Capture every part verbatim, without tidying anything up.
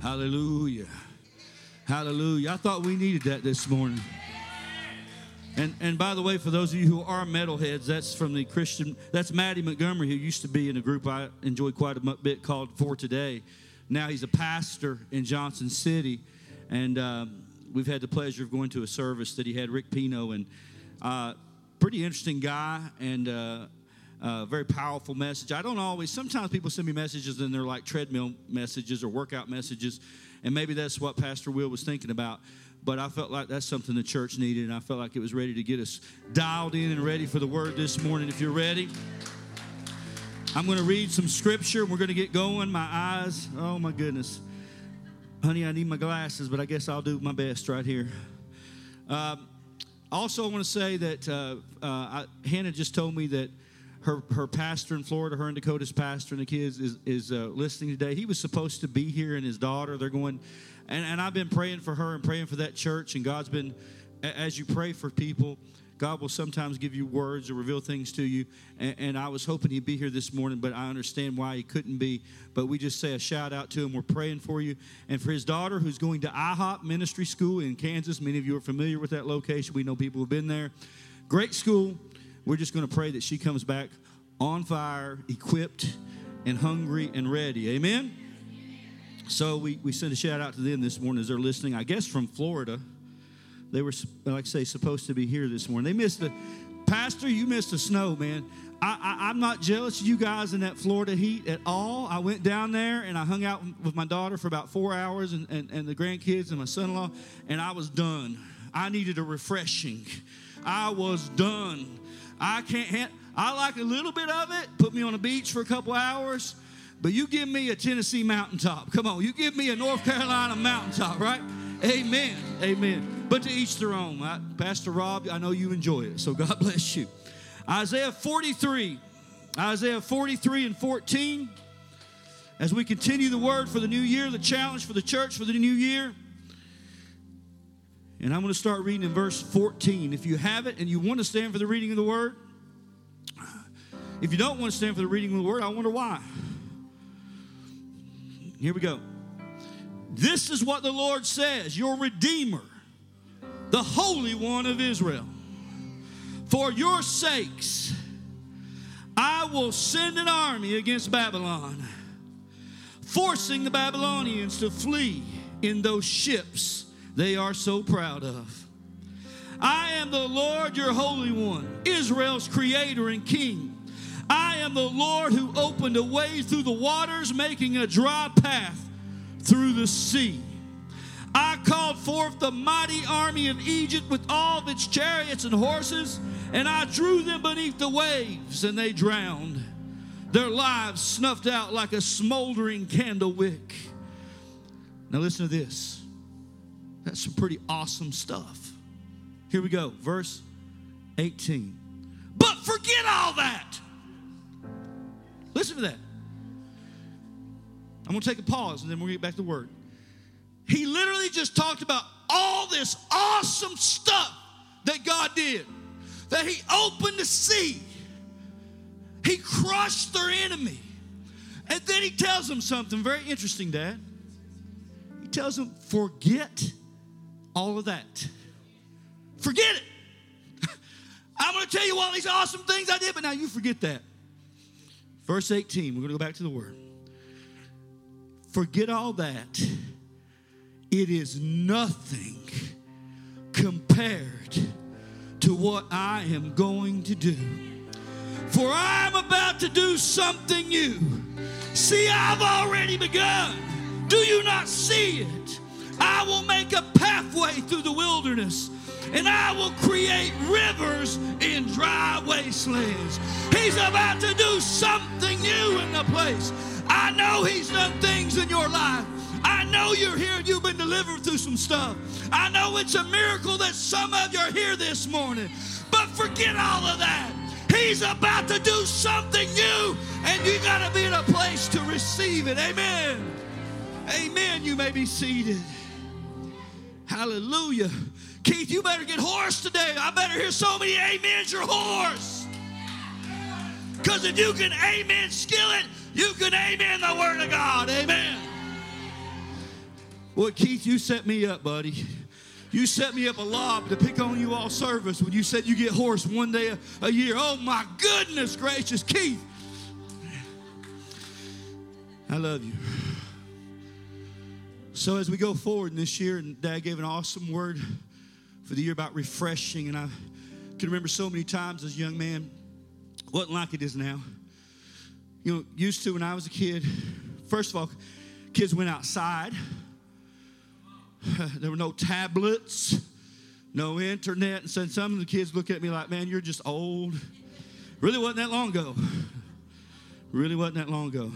Hallelujah. Hallelujah. I thought we needed that this morning. And and by the way, for those of you who are metalheads, that's from the Christian, that's Maddie Montgomery, who used to be in a group I enjoy quite a bit called For Today. Now he's a pastor in Johnson City. And um, we've had the pleasure of going to a service that he had, Rick Pino, and uh, pretty interesting guy and uh, uh, very powerful message. I don't always, sometimes people send me messages and they're like treadmill messages or workout messages, and maybe that's what Pastor Will was thinking about. But I felt like that's something the church needed, and I felt like it was ready to get us dialed in and ready for the word this morning. If you're ready, I'm going to read some scripture. We're going to get going. My eyes, oh my goodness. Honey, I need my glasses, but I guess I'll do my best right here. Um, also, I want to say that uh, uh, I, Hannah just told me that her her pastor in Florida, her and Dakota's pastor and the kids, is, is uh, listening today. He was supposed to be here, and his daughter, they're going... And, and I've been praying for her and praying for that church. And God's been, as you pray for people, God will sometimes give you words or reveal things to you. And, and I was hoping he'd be here this morning, but I understand why he couldn't be. But we just say a shout out to him. We're praying for you. And for his daughter, who's going to I hop Ministry School in Kansas. Many of you are familiar with that location. We know people who've been there. Great school. We're just going to pray that she comes back on fire, equipped, and hungry and ready. Amen? So we, we sent a shout out to them this morning as they're listening, I guess from Florida. They were, like I say, supposed to be here this morning. They missed the, Pastor, you missed the snow, man. I, I, I'm not jealous of you guys in that Florida heat at all. I went down there and I hung out with my daughter for about four hours and, and, and the grandkids and my son-in-law, and I was done. I needed a refreshing. I was done. I can't, ha- I like a little bit of it. Put me on a beach for a couple hours. But you give me a Tennessee mountaintop. Come on, you give me a North Carolina mountaintop, right? Amen, amen. But to each their own. I, Pastor Rob, I know you enjoy it, so God bless you. Isaiah forty-three, Isaiah forty-three and fourteen. As we continue the word for the new year, the challenge for the church for the new year. And I'm going to start reading in verse fourteen. If you have it and you want to stand for the reading of the word, if you don't want to stand for the reading of the word, I wonder why. Here we go. This is what the Lord says, your Redeemer, the Holy One of Israel. For your sakes, I will send an army against Babylon, forcing the Babylonians to flee in those ships they are so proud of. I am the Lord, your Holy One, Israel's Creator and King. I am the Lord who opened a way through the waters, making a dry path through the sea. I called forth the mighty army of Egypt with all of its chariots and horses, and I drew them beneath the waves, and they drowned. Their lives snuffed out like a smoldering candle wick. Now listen to this. That's some pretty awesome stuff. Here we go, verse eighteen. But forget all that. Listen to that. I'm going to take a pause and then we'll get back to the word. He literally just talked about all this awesome stuff that God did. That he opened the sea. He crushed their enemy. And then he tells them something very interesting, Dad. He tells them, forget all of that. Forget it. I'm going to tell you all these awesome things I did, but now you forget that. Verse eighteen, we're going to go back to the word. Forget all that. It is nothing compared to what I am going to do. For I'm about to do something new. See, I've already begun. Do you not see it? I will make a pathway through the wilderness, and I will create rivers in dry wastelands. He's about to do something new in the place. I know he's done things in your life. I know you're here and you've been delivered through some stuff. I know it's a miracle that some of you are here this morning. But forget all of that. He's about to do something new, and you got to be in a place to receive it. Amen. Amen. You may be seated. Hallelujah. Keith, you better get hoarse today. I better hear so many amens, you're hoarse. Because if you can amen skillet, you can amen the word of God. Amen. Well, Keith, you set me up, buddy. You set me up a lob to pick on you all service when you said you get hoarse one day a, a year. Oh, my goodness gracious, Keith. I love you. So as we go forward in this year, and Dad gave an awesome word for the year about refreshing, and I can remember so many times as a young man, wasn't like it is now. You know, used to when I was a kid, first of all, kids went outside. There were no tablets, no internet. And so some of the kids look at me like, man, you're just old. Really wasn't that long ago. Really wasn't that long ago.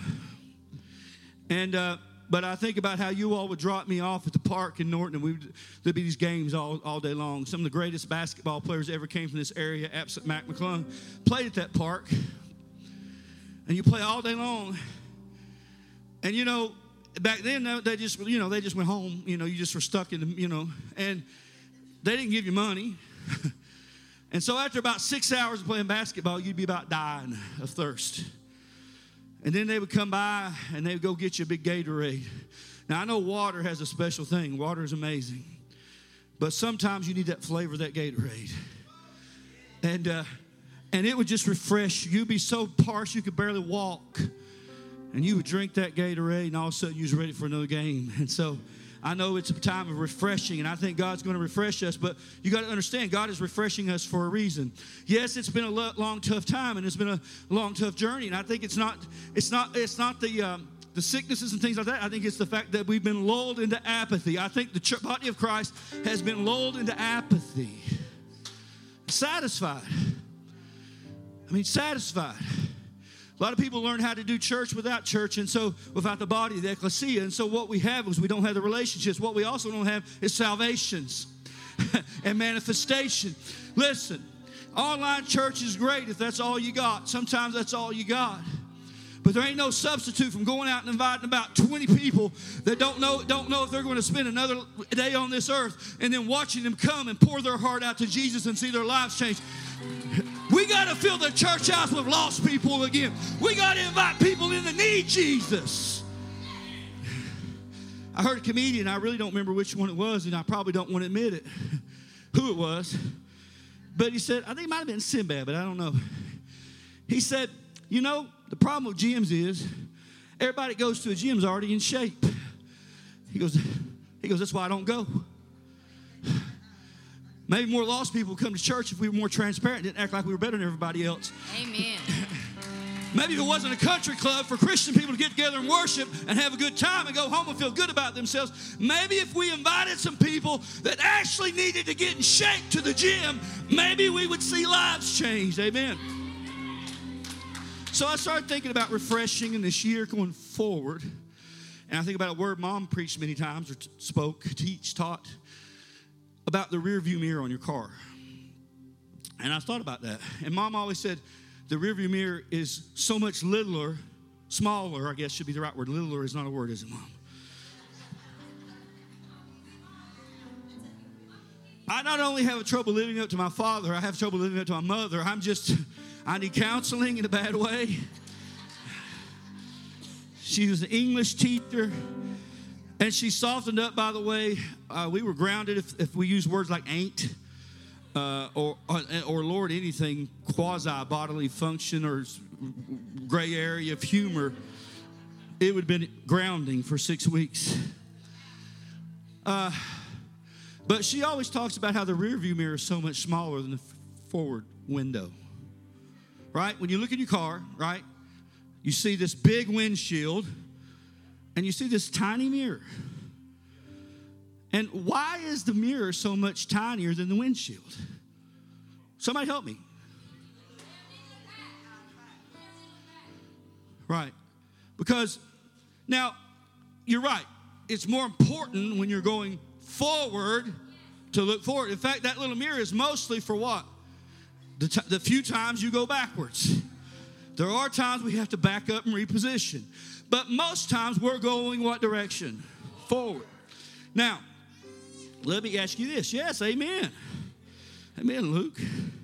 And, uh, but I think about how you all would drop me off at the park in Norton, and we would, there'd be these games all, all day long. Some of the greatest basketball players ever came from this area, absent Mac McClung, played at that park. And you play all day long. And, you know, back then, they just, you know, they just went home. You know, you just were stuck in the, you know, and they didn't give you money. And so after about six hours of playing basketball, you'd be about dying of thirst. And then they would come by, and they would go get you a big Gatorade. Now, I know water has a special thing. Water is amazing. But sometimes you need that flavor of that Gatorade. And, uh, and it would just refresh you. You'd be so parched you could barely walk. And you would drink that Gatorade, and all of a sudden you was ready for another game. And so I know it's a time of refreshing, and I think God's going to refresh us. But you got to understand, God is refreshing us for a reason. Yes, it's been a long, tough time, and it's been a long, tough journey. And I think it's not, it's not, it's not the um, the sicknesses and things like that. I think it's the fact that we've been lulled into apathy. I think the church, body of Christ has been lulled into apathy. Satisfied. I mean, satisfied. A lot of people learn how to do church without church, and so without the body, the ecclesia. And so what we have is we don't have the relationships. What we also don't have is salvations and manifestation. Listen, online church is great if that's all you got. Sometimes that's all you got. But there ain't no substitute from going out and inviting about twenty people that don't know, don't know if they're going to spend another day on this earth, and then watching them come and pour their heart out to Jesus and see their lives change. We got to fill the church house with lost people again. We got to invite people in that need Jesus. I heard a comedian, I really don't remember which one it was, and I probably don't want to admit it, who it was. But he said, I think it might have been Sinbad, but I don't know. He said, you know, the problem with gyms is everybody that goes to a gym is already in shape. He goes, he goes, that's why I don't go. Maybe more lost people would come to church if we were more transparent, didn't act like we were better than everybody else. Amen. Maybe if it wasn't a country club for Christian people to get together and worship and have a good time and go home and feel good about themselves, maybe if we invited some people that actually needed to get in shape to the gym, maybe we would see lives changed. Amen. So I started thinking about refreshing in this year going forward. And I think about a word Mom preached many times or t- spoke, teach, taught, about the rear view mirror on your car. And I thought about that. And Mom always said the rear view mirror is so much littler, smaller, I guess should be the right word. Littler is not a word, is it, Mom? I not only have trouble living up to my father, I have trouble living up to my mother. I'm just, I need counseling in a bad way. She was an English teacher. And she softened up, by the way. Uh, we were grounded if, if we use words like ain't uh, or, or, or, Lord, anything quasi-bodily function or gray area of humor. It would have been grounding for six weeks. Uh, but she always talks about how the rear view mirror is so much smaller than the forward window. Right? When you look at your car, right, you see this big windshield. And you see this tiny mirror. And why is the mirror so much tinier than the windshield? Somebody help me. Right. Because, now, you're right. It's more important when you're going forward to look forward. In fact, that little mirror is mostly for what? The, t- the few times you go backwards. There are times we have to back up and reposition. But most times we're going what direction? Forward. Now, let me ask you this. Yes, amen. Amen, Luke.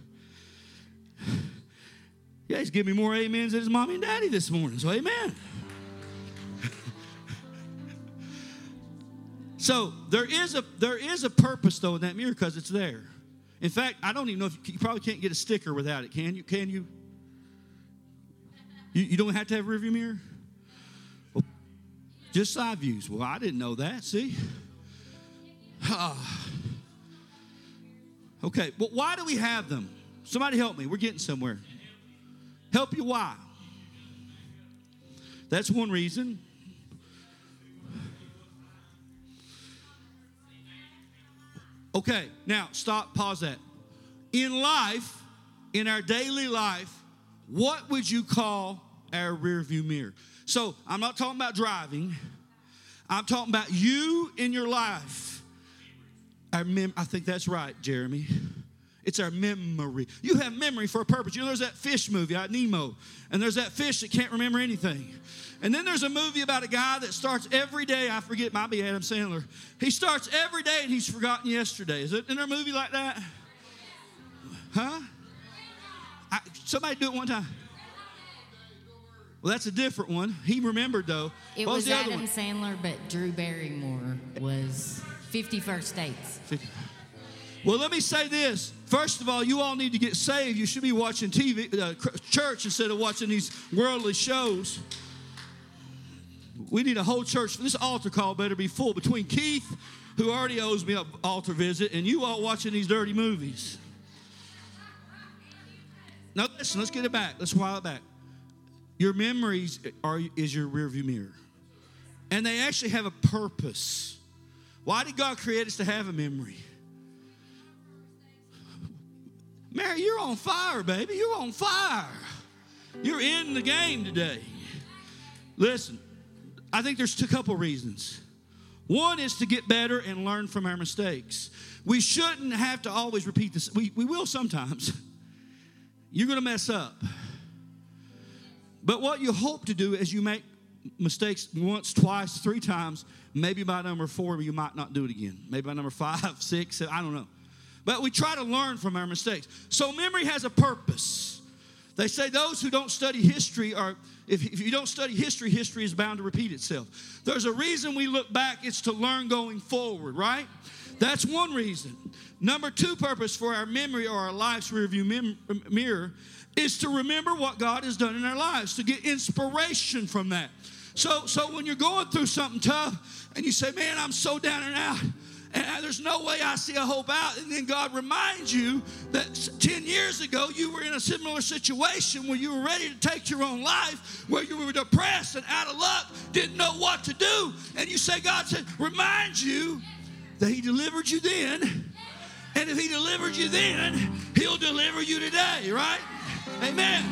Yeah, he's giving me more amens than his mommy and daddy this morning, so amen. So there is a there is a purpose though in that mirror because it's there. In fact, I don't even know if you, you probably can't get a sticker without it. Can you? Can you? You, you don't have to have a rearview mirror? Well, just side views. Well, I didn't know that. See? Ah. Okay, but why do we have them? Somebody help me. We're getting somewhere. Help you why? That's one reason. Okay, now stop, pause that. In life, in our daily life, what would you call our rear view mirror? So I'm not talking about driving. I'm talking about you in your life. Our mem- I think that's right, Jeremy. It's our memory. You have memory for a purpose. You know, there's that fish movie, uh, Nemo, and there's that fish that can't remember anything. And then there's a movie about a guy that starts every day. I forget, it might be Adam Sandler. He starts every day and he's forgotten yesterday. Is it in a movie like that? Huh? I, somebody do it one time. Well, that's a different one. He remembered, though. It what was, was the Adam other one? Sandler, but Drew Barrymore was fifty First Dates. Well, let me say this. First of all, you all need to get saved. You should be watching T V, uh, church instead of watching these worldly shows. We need a whole church. This altar call better be full. Between Keith, who already owes me an altar visit, and you all watching these dirty movies. Now, listen, let's get it back. Let's wild it back. Your memories are is your rearview mirror. And they actually have a purpose. Why did God create us to have a memory? Mary, you're on fire, baby. You're on fire. You're in the game today. Listen, I think there's a couple reasons. One is to get better and learn from our mistakes. We shouldn't have to always repeat this. We, we will sometimes. You're going to mess up. But what you hope to do is you make mistakes once, twice, three times. Maybe by number four, you might not do it again. Maybe by number five, six, seven, I don't know. But we try to learn from our mistakes. So memory has a purpose. They say those who don't study history are, if, if you don't study history, history is bound to repeat itself. There's a reason we look back. It's to learn going forward, right? That's one reason. Number two purpose for our memory or our life's rearview mem- mirror is to remember what God has done in our lives, to get inspiration from that. So, so when you're going through something tough and you say, man, I'm so down and out, and there's no way I see a hope out, and then God reminds you that ten years ago you were in a similar situation where you were ready to take your own life, where you were depressed and out of luck, didn't know what to do, and you say, God said, remind you that He delivered you then, and if He delivered you then, He'll deliver you today, right? Amen.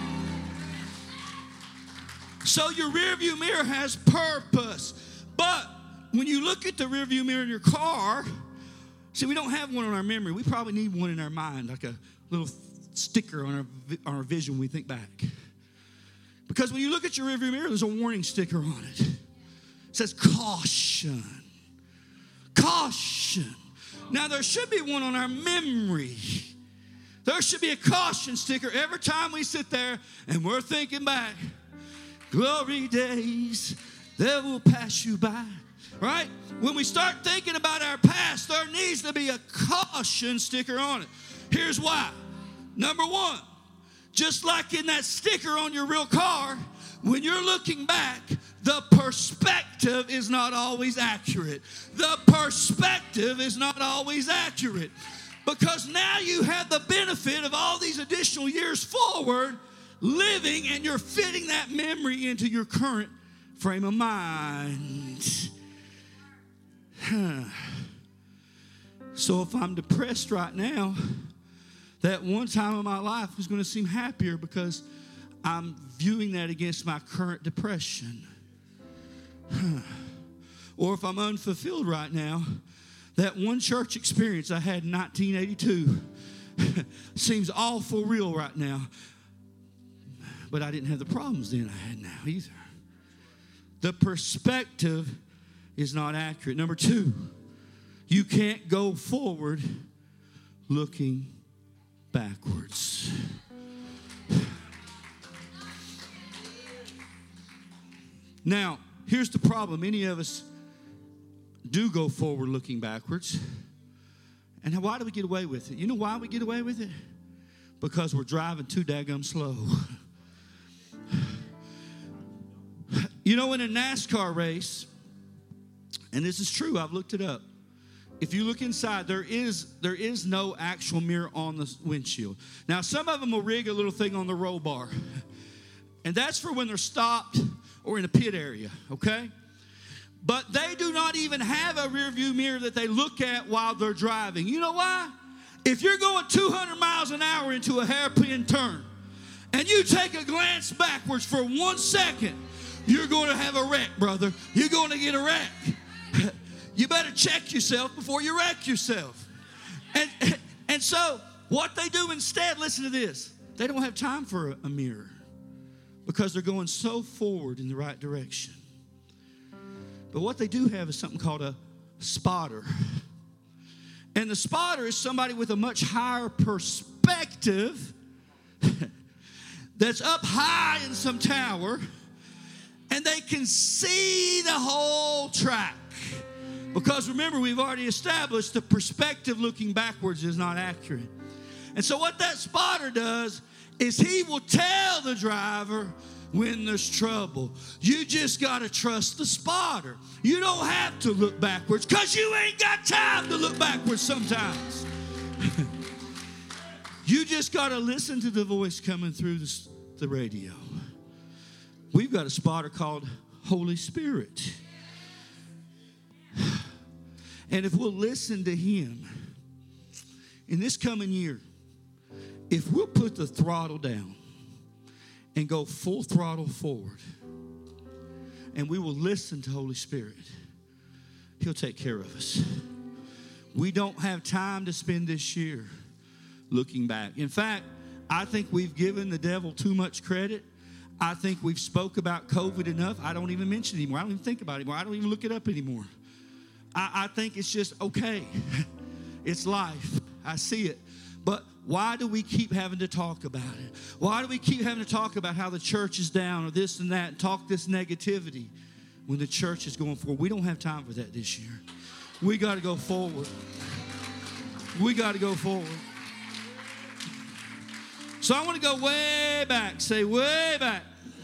So your rearview mirror has purpose. But when you look at the rearview mirror in your car, see, we don't have one on our memory. We probably need one in our mind, like a little sticker on our, on our vision when we think back. Because when you look at your rearview mirror, there's a warning sticker on it. It says caution. Caution. Now, there should be one on our memory. There should be a caution sticker every time we sit there and we're thinking back. Glory days that will pass you by. Right? When we start thinking about our past, there needs to be a caution sticker on it. Here's why. Number one, just like in that sticker on your real car, when you're looking back, the perspective is not always accurate. The perspective is not always accurate. Because now you have the benefit of all these additional years forward living, and you're fitting that memory into your current frame of mind. Huh. So if I'm depressed right now, that one time in my life is going to seem happier because I'm viewing that against my current depression. Huh. Or if I'm unfulfilled right now, that one church experience I had in nineteen eighty-two seems awful real right now. But I didn't have the problems then I had now either. The perspective is not accurate. Number two, you can't go forward looking backwards. Now, here's the problem. Many of us do go forward looking backwards. And why do we get away with it? You know why we get away with it? Because we're driving too daggum slow. You know, in a NASCAR race, and this is true, I've looked it up. If you look inside, there is there is no actual mirror on the windshield. Now, some of them will rig a little thing on the roll bar. And that's for when they're stopped or in a pit area, okay? But they do not even have a rear view mirror that they look at while they're driving. You know why? If you're going two hundred miles an hour into a hairpin turn and you take a glance backwards for one second, you're going to have a wreck, brother. You're going to get a wreck. You better check yourself before you wreck yourself. And, and so what they do instead, listen to this. They don't have time for a, a mirror because they're going so forward in the right direction. But what they do have is something called a spotter. And the spotter is somebody with a much higher perspective that's up high in some tower, and they can see the whole track. Because remember, we've already established the perspective looking backwards is not accurate. And so what that spotter does is he will tell the driver when there's trouble. You just got to trust the spotter. You don't have to look backwards because you ain't got time to look backwards sometimes. You just got to listen to the voice coming through the, the radio. We've got a spotter called Holy Spirit. And if we'll listen to him in this coming year, if we'll put the throttle down and go full throttle forward, and we will listen to Holy Spirit, he'll take care of us. We don't have time to spend this year looking back. In fact, I think we've given the devil too much credit. I think we've spoke about COVID enough. I don't even mention it anymore. I don't even think about it anymore. I don't even look it up anymore. I, I think it's just okay. It's life. I see it. But why do we keep having to talk about it? Why do we keep having to talk about how the church is down or this and that and talk this negativity when the church is going forward? We don't have time for that this year. We got to go forward. We got to go forward. So I want to go way back. Say way back.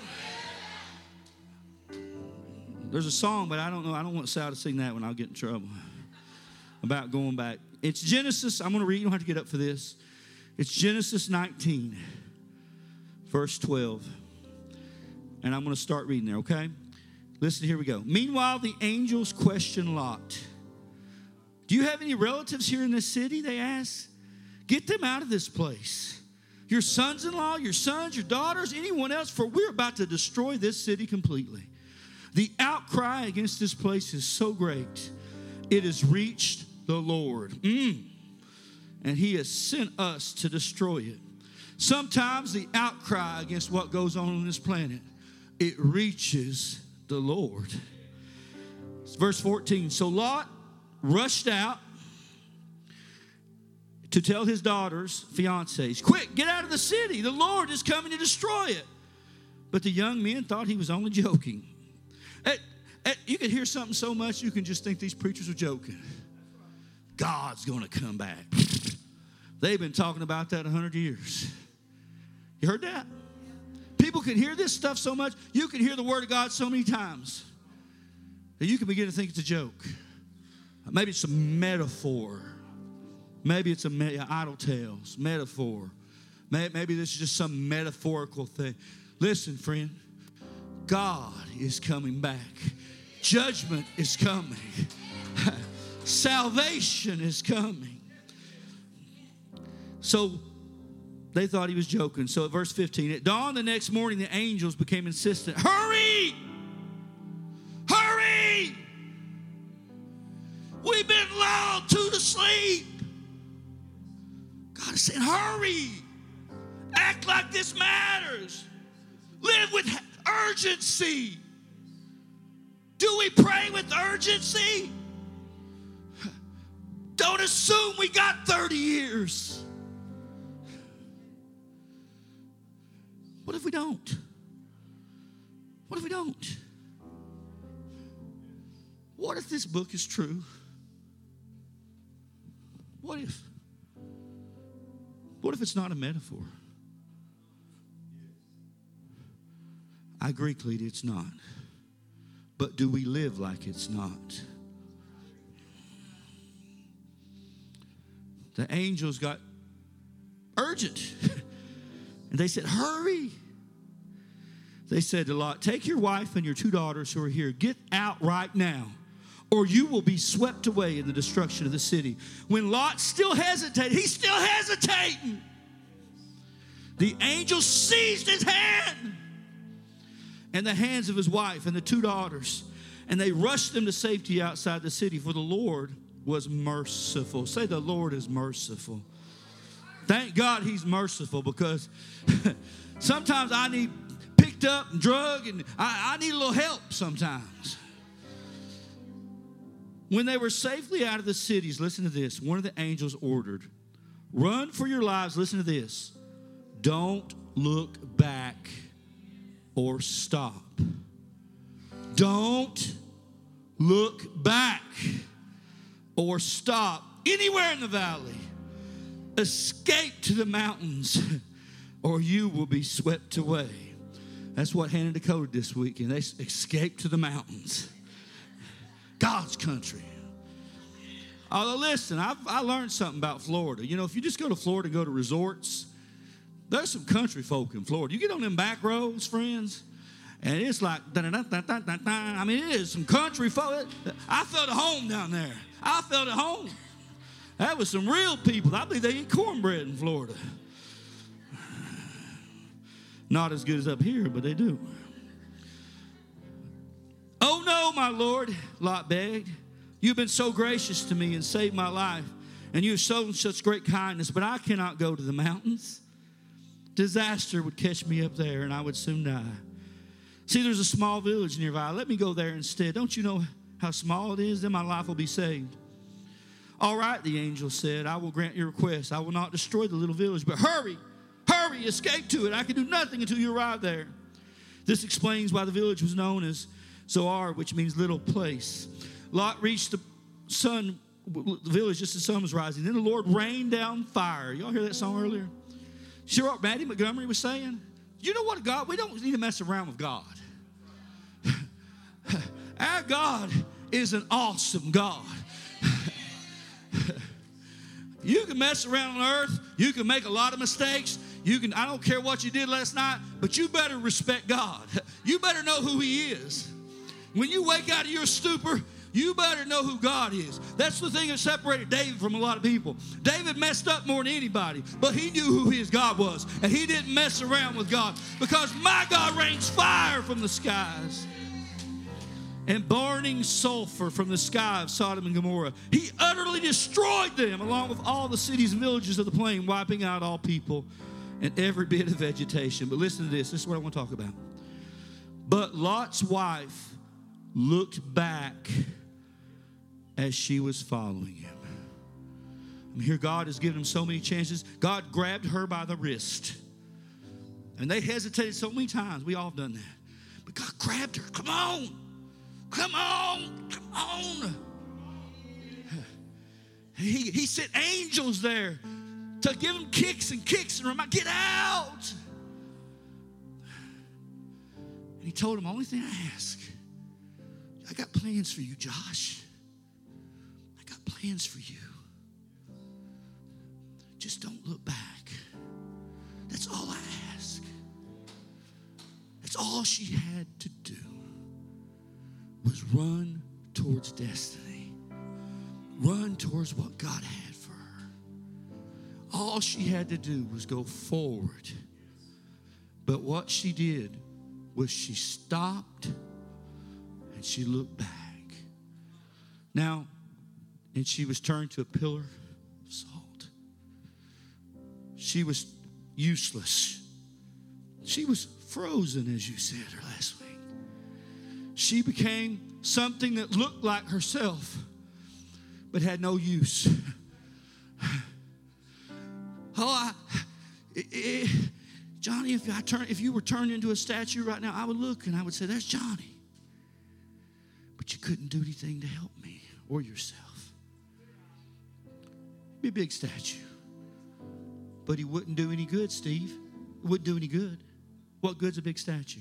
There's a song, but I don't know. I don't want Sal to sing that one. I'll get in trouble. About going back. It's Genesis. I'm going to read. You don't have to get up for this. It's Genesis nineteen, verse twelve. And I'm going to start reading there, okay? Listen, here we go. Meanwhile, the angels questioned Lot. Do you have any relatives here in this city? They asked. Get them out of this place. Your sons-in-law, your sons, your daughters, anyone else, for we're about to destroy this city completely. The outcry against this place is so great, it has reached the Lord. Mm. And he has sent us to destroy it. Sometimes the outcry against what goes on on this planet, it reaches the Lord. It's verse fourteen. So Lot rushed out to tell his daughters, fiancés, quick, get out of the city. The Lord is coming to destroy it. But the young men thought he was only joking. At, at, you can hear something so much you can just think these preachers are joking. God's going to come back. They've been talking about that a hundred years. You heard that? People can hear this stuff so much. You can hear the word of God so many times that you can begin to think it's a joke. Maybe it's a metaphor. Maybe it's a me- idle tales, metaphor. Maybe this is just some metaphorical thing. Listen, friend. God is coming back. Judgment is coming. Salvation is coming. So they thought he was joking. So at verse fifteen, at dawn the next morning, the angels became insistent. Hurry! Hurry! We've been lulled to the sleep. God is saying, hurry! Act like this matters. Live with urgency. Do we pray with urgency? Don't assume we got thirty years. What if we don't? What if we don't? what if this book is true? What if? What if it's not a metaphor? I agree, Cleety, it's not. But do we live like it's not? The angels got urgent. And they said, hurry. They said to Lot, take your wife and your two daughters who are here. Get out right now, or you will be swept away in the destruction of the city. When Lot still hesitated, he's still hesitating. The angel seized his hand and the hands of his wife and the two daughters, and they rushed them to safety outside the city, for the Lord was merciful. Say, the Lord is merciful. Thank God he's merciful, because sometimes I need picked up and drugged, and I, I need a little help sometimes. When they were safely out of the cities, listen to this. One of the angels ordered, run for your lives. Listen to this. Don't look back or stop. Don't look back or stop anywhere in the valley. Escape to the mountains, or you will be swept away. That's what Hannah decoded this weekend. They escaped to the mountains. God's country. Although, listen, I've, I learned something about Florida. You know, if you just go to Florida, go to resorts, there's some country folk in Florida. You get on them back roads, friends, and it's like, da-da-da-da-da-da-da. I mean, it is some country folk. I felt at home down there. I felt at home. That was some real people. I believe they eat cornbread in Florida. Not as good as up here, but they do. Oh, no, my Lord, Lot begged. You've been so gracious to me and saved my life, and you have shown such great kindness, but I cannot go to the mountains. Disaster would catch me up there, and I would soon die. See, there's a small village nearby. Let me go there instead. Don't you know how small it is? Then my life will be saved. All right, the angel said, I will grant your request. I will not destroy the little village, but hurry, hurry, escape to it. I can do nothing until you arrive there. This explains why the village was known as Zoar, which means little place. Lot reached the sun, the village just as the sun was rising. Then the Lord rained down fire. Y'all hear that song earlier? Sure, what Maddie Montgomery was saying? You know what, God? We don't need to mess around with God. Our God is an awesome God. You can mess around on earth. You can make a lot of mistakes. You can, I don't care what you did last night, but you better respect God. You better know who He is. When you wake out of your stupor, you better know who God is. That's the thing that separated David from a lot of people. David messed up more than anybody, but he knew who his God was, and he didn't mess around with God, because my God rains fire from the skies and burning sulfur from the sky of Sodom and Gomorrah. He utterly destroyed them, along with all the cities and villages of the plain, wiping out all people and every bit of vegetation. But listen to this. This is what I want to talk about. But Lot's wife looked back as she was following him. I mean, here God has given him so many chances. God grabbed her by the wrist. And they hesitated so many times. We all have done that. But God grabbed her. Come on. Come on. Come on. He, he sent angels there to give him kicks and kicks and remind, get out. And he told him, only thing I ask, I got plans for you, Josh. I got plans for you. Just don't look back. That's all I ask. That's all she had to do, was run towards destiny. Run towards what God had for her. All she had to do was go forward. But what she did was she stopped and she looked back. Now, and she was turned to a pillar of salt. She was useless. She was frozen, as you said her last week. She became something that looked like herself, but had no use. Oh, I, it, it, Johnny, if I turn, if you were turned into a statue right now, I would look and I would say, "There's Johnny." But you couldn't do anything to help me or yourself. Be a big statue. But he wouldn't do any good, Steve. It wouldn't do any good. What good's a big statue?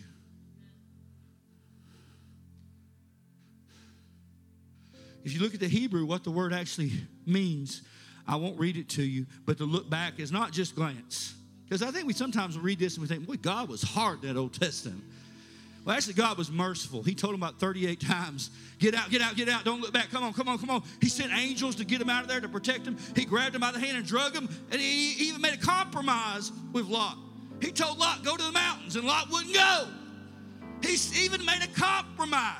If you look at the Hebrew, what the word actually means, I won't read it to you, but to look back is not just glance. Because I think we sometimes read this and we think, boy, God was hard in that Old Testament. Well, actually, God was merciful. He told him about thirty-eight times, get out, get out, get out, don't look back, come on, come on, come on. He sent angels to get him out of there, to protect him. He grabbed him by the hand and drug him, and he even made a compromise with Lot. He told Lot, go to the mountains, and Lot wouldn't go. He even made a compromise.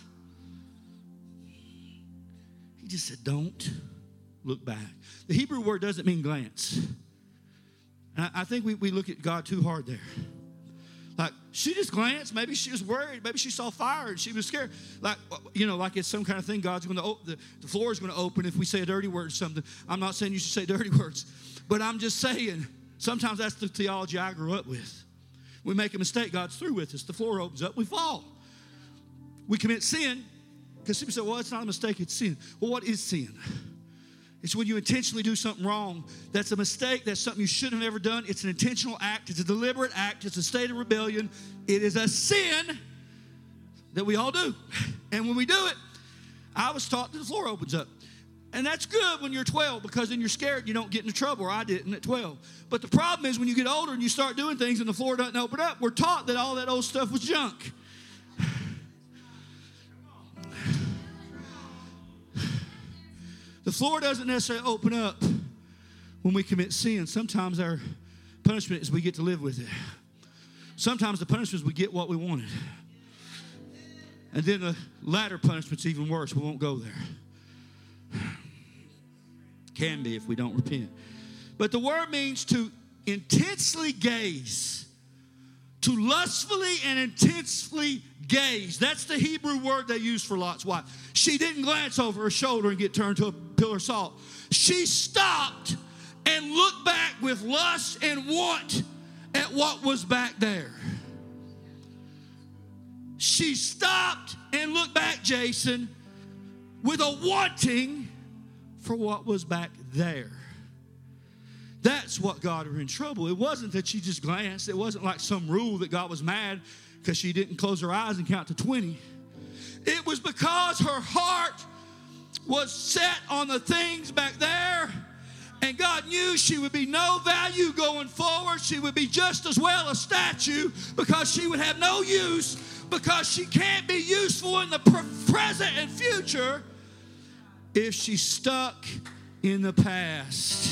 He just said, don't look back. The Hebrew word doesn't mean glance. And I, I think we, we look at God too hard there. Like, she just glanced. Maybe she was worried. Maybe she saw fire and she was scared. Like, you know, like it's some kind of thing God's going to open. The, the floor is going to open if we say a dirty word or something. I'm not saying you should say dirty words. But I'm just saying, sometimes that's the theology I grew up with. We make a mistake, God's through with us. The floor opens up, we fall. We commit sin. Because people say, well, it's not a mistake, it's sin. Well, what is sin? It's when you intentionally do something wrong. That's a mistake. That's something you shouldn't have ever done. It's an intentional act. It's a deliberate act. It's a state of rebellion. It is a sin that we all do. And when we do it, I was taught that the floor opens up. And that's good when you're twelve, because then you're scared and you don't get into trouble, or I didn't at twelve. But the problem is when you get older and you start doing things and the floor doesn't open up, we're taught that all that old stuff was junk. The floor doesn't necessarily open up when we commit sin. Sometimes our punishment is we get to live with it. Sometimes the punishment is we get what we wanted. And then the latter punishment's even worse. We won't go there. Can be if we don't repent. But the word means to intensely gaze. To lustfully and intensely gaze. That's the Hebrew word they used for Lot's wife. She didn't glance over her shoulder and get turned to a pillar of salt. She stopped and looked back with lust and want at what was back there. She stopped and looked back, Jason, with a wanting for what was back there. That's what got her in trouble. It wasn't that she just glanced. It wasn't like some rule that God was mad because she didn't close her eyes and count to twenty. It was because her heart was set on the things back there, and God knew she would be no value going forward. She would be just as well a statue, because she would have no use, because she can't be useful in the present and future if she's stuck in the past.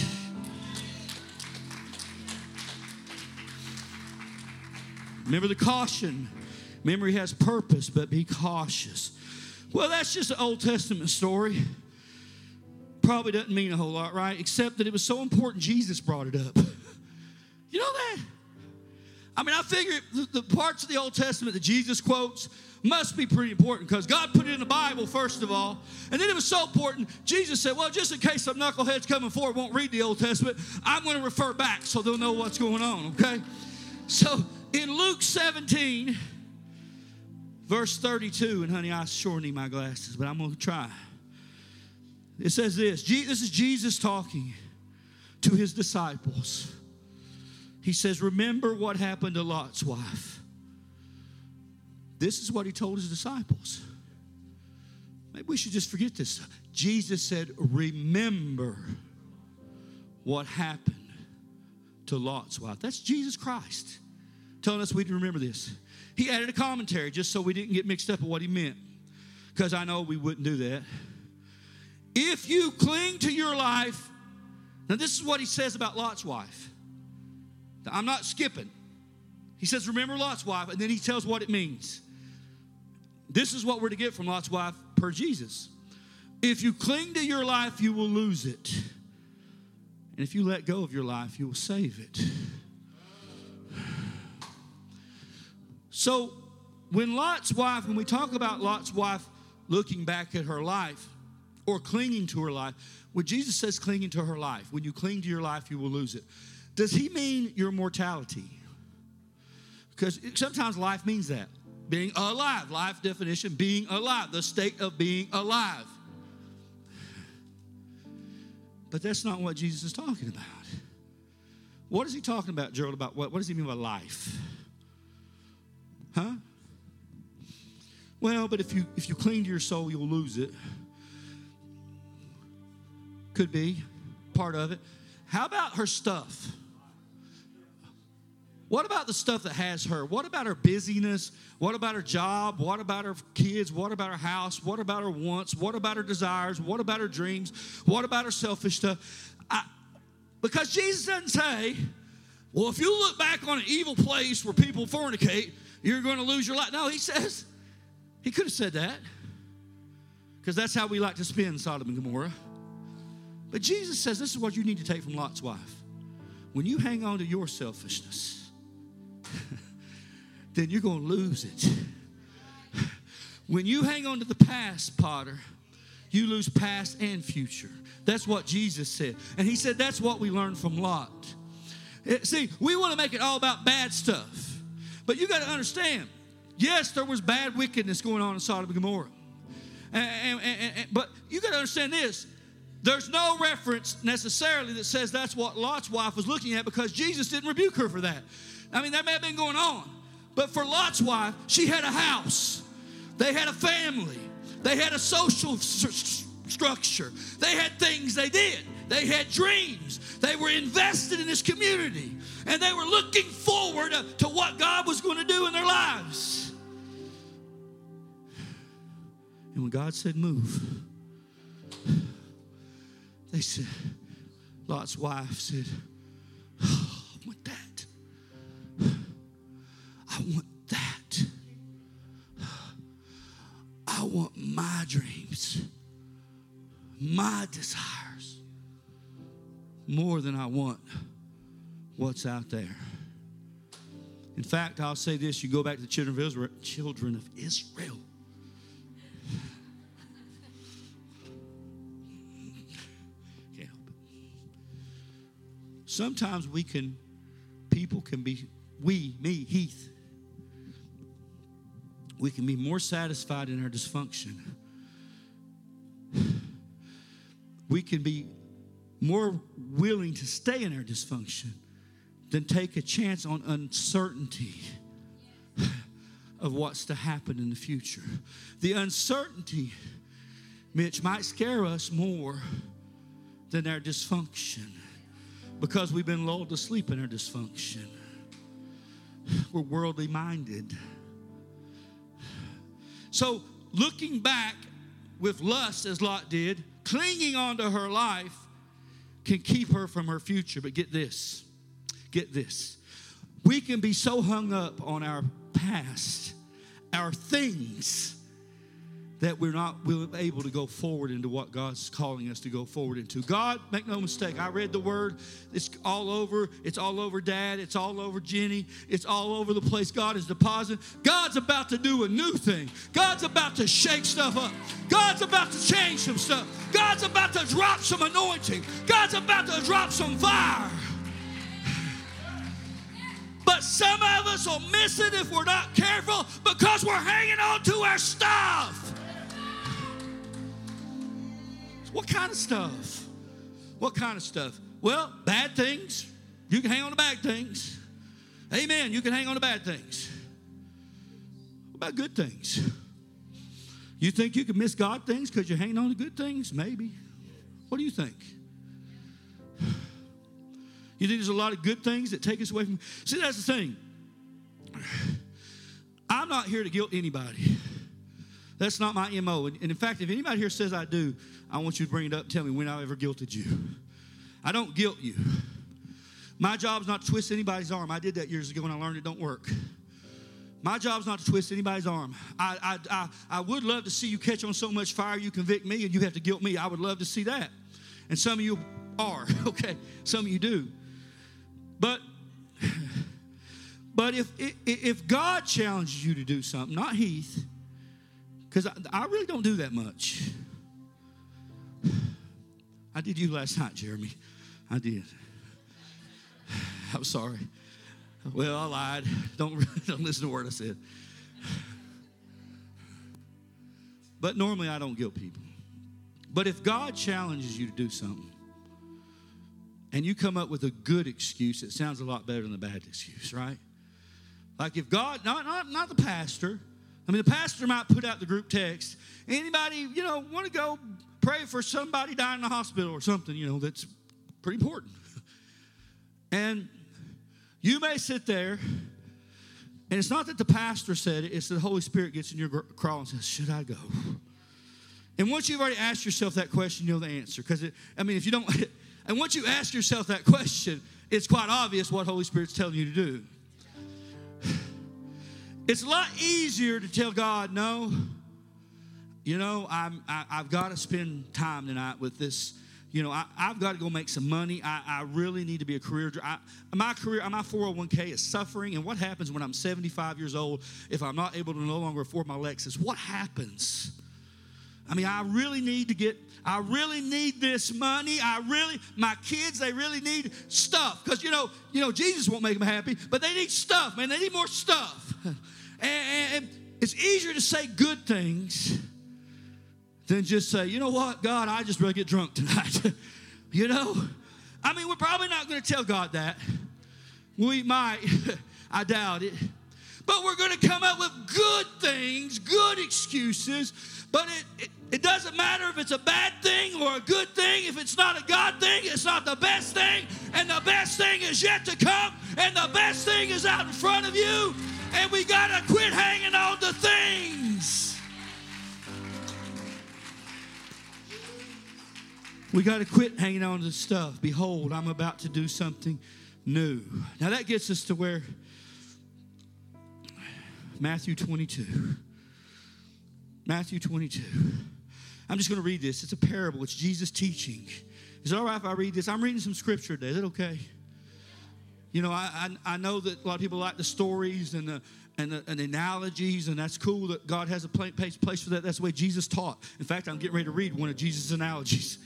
Remember the caution. Memory has purpose, but be cautious. Well, that's just an Old Testament story. Probably doesn't mean a whole lot, right? Except that it was so important Jesus brought it up. You know that? I mean, I figure the, the parts of the Old Testament that Jesus quotes must be pretty important, because God put it in the Bible, first of all. And then it was so important, Jesus said, well, just in case some knuckleheads coming forward won't read the Old Testament, I'm going to refer back so they'll know what's going on, okay? So in Luke seventeen, verse thirty-two, and honey, I sure need my glasses, but I'm going to try. It says this. This is Jesus talking to his disciples. He says, remember what happened to Lot's wife. This is what he told his disciples. Maybe we should just forget this. Jesus said, remember what happened to Lot's wife. That's Jesus Christ telling us we need to remember this. He added a commentary just so we didn't get mixed up with what he meant, because I know we wouldn't do that. If you cling to your life, now this is what he says about Lot's wife. I'm not skipping. He says, remember Lot's wife, and then he tells what it means. This is what we're to get from Lot's wife per Jesus. If you cling to your life, you will lose it. And if you let go of your life, you will save it. So when Lot's wife, when we talk about Lot's wife looking back at her life or clinging to her life, when Jesus says clinging to her life, when you cling to your life, you will lose it. Does he mean your mortality? Because sometimes life means that. Being alive. Life definition, being alive. The state of being alive. But that's not what Jesus is talking about. What is he talking about, Gerald? About what? What does he mean by life? Huh? Well, but if you if you cling to your soul, you'll lose it. Could be part of it. How about her stuff? What about the stuff that has her? What about her busyness? What about her job? What about her kids? What about her house? What about her wants? What about her desires? What about her dreams? What about her selfish stuff? I, because Jesus doesn't say, well, if you look back on an evil place where people fornicate, you're going to lose your life. No, he says, he could have said that. Because that's how we like to spin Sodom and Gomorrah. But Jesus says this is what you need to take from Lot's wife. When you hang on to your selfishness, then you're going to lose it. When you hang on to the past, Potter, you lose past and future. That's what Jesus said. And he said that's what we learned from Lot. See, we want to make it all about bad stuff. But you got to understand, yes, there was bad wickedness going on in Sodom and Gomorrah. And, and, and, and, but you got to understand this. There's no reference necessarily that says that's what Lot's wife was looking at, because Jesus didn't rebuke her for that. I mean, that may have been going on. But for Lot's wife, she had a house. They had a family. They had a social st- structure. They had things they did. They had dreams. They were invested in this community. And they were looking forward to, to what God was going to do in their lives. And when God said move, they said, Lot's wife said, oh, I want that. I want that. I want my dreams, my desires, more than I want what's out there. In fact, I'll say this. You go back to the children of Israel. Children of Israel. Can't help it. Sometimes we can, people can be, we, me, Heath, we can be more satisfied in our dysfunction. We can be more willing to stay in our dysfunction than take a chance on uncertainty of what's to happen in the future. The uncertainty, Mitch, might scare us more than our dysfunction, because we've been lulled to sleep in our dysfunction. We're worldly minded. So looking back with lust, as Lot did, clinging on to her life can keep her from her future. But get this, get this. We can be so hung up on our past, our things, that we're not able to go forward into what God's calling us to go forward into. God, make no mistake, I read the word. It's all over. It's all over Dad. It's all over Jenny. It's all over the place. God is depositing. God's about to do a new thing. God's about to shake stuff up. God's about to change some stuff. God's about to drop some anointing. God's about to drop some fire. But some of us will miss it if we're not careful, because we're hanging on to our stuff. What kind of stuff? What kind of stuff? Well, bad things. You can hang on to bad things. Amen. You can hang on to bad things. What about good things? You think you can miss God things because you're hanging on to good things? Maybe. What do you think? You think there's a lot of good things that take us away from... See, that's the thing. I'm not here to guilt anybody. That's not my M O. And in fact, if anybody here says I do, I want you to bring it up and tell me when I ever guilted you. I don't guilt you. My job's not to twist anybody's arm. I did that years ago when I learned it don't work. My job's not to twist anybody's arm. I, I, I, I would love to see you catch on so much fire you convict me and you have to guilt me. I would love to see that. And some of you are, okay? Some of you do. But, but if, if God challenges you to do something, not Heath, because I, I really don't do that much. I did you last night, Jeremy. I did. I'm sorry. Well, I lied. Don't, don't listen to a word I said. But normally I don't guilt people. But if God challenges you to do something, and you come up with a good excuse, it sounds a lot better than a bad excuse, right? Like if God, not, not, not the pastor. I mean, the pastor might put out the group text. Anybody, you know, want to go pray for somebody dying in the hospital or something, you know, that's pretty important. And you may sit there, and it's not that the pastor said it, it's that the Holy Spirit gets in your crawl and says, should I go? And once you've already asked yourself that question, you know the answer. Because, I mean, if you don't, and once you ask yourself that question, it's quite obvious what Holy Spirit's telling you to do. It's a lot easier to tell God, no, you know, I'm, I, I've got to spend time tonight with this. You know, I, I've got to go make some money. I, I really need to be a career. I, my career, my four oh one k is suffering. And what happens when I'm seventy-five years old if I'm not able to no longer afford my Lexus? What happens? I mean, I really need to get, I really need this money. I really, my kids, they really need stuff. Because, you know, you know, Jesus won't make them happy, but they need stuff, man. They need more stuff. And, and it's easier to say good things than just say, you know what, God, I just really get drunk tonight. You know? I mean, we're probably not going to tell God that. We might. I doubt it. But we're going to come up with good things, good excuses. But it, it, it doesn't matter if it's a bad thing or a good thing. If it's not a God thing, it's not the best thing. And the best thing is yet to come. And the best thing is out in front of you. And we got to quit hanging on to things. We got to quit hanging on to stuff. Behold, I'm about to do something new. Now that gets us to where Matthew twenty-two. Matthew twenty-two. I'm just going to read this. It's a parable. It's Jesus teaching. Is it all right if I read this? I'm reading some scripture today. Is it okay? You know, I, I I know that a lot of people like the stories and the and the, and the analogies, and that's cool that God has a place, place for that. That's the way Jesus taught. In fact, I'm getting ready to read one of Jesus' analogies.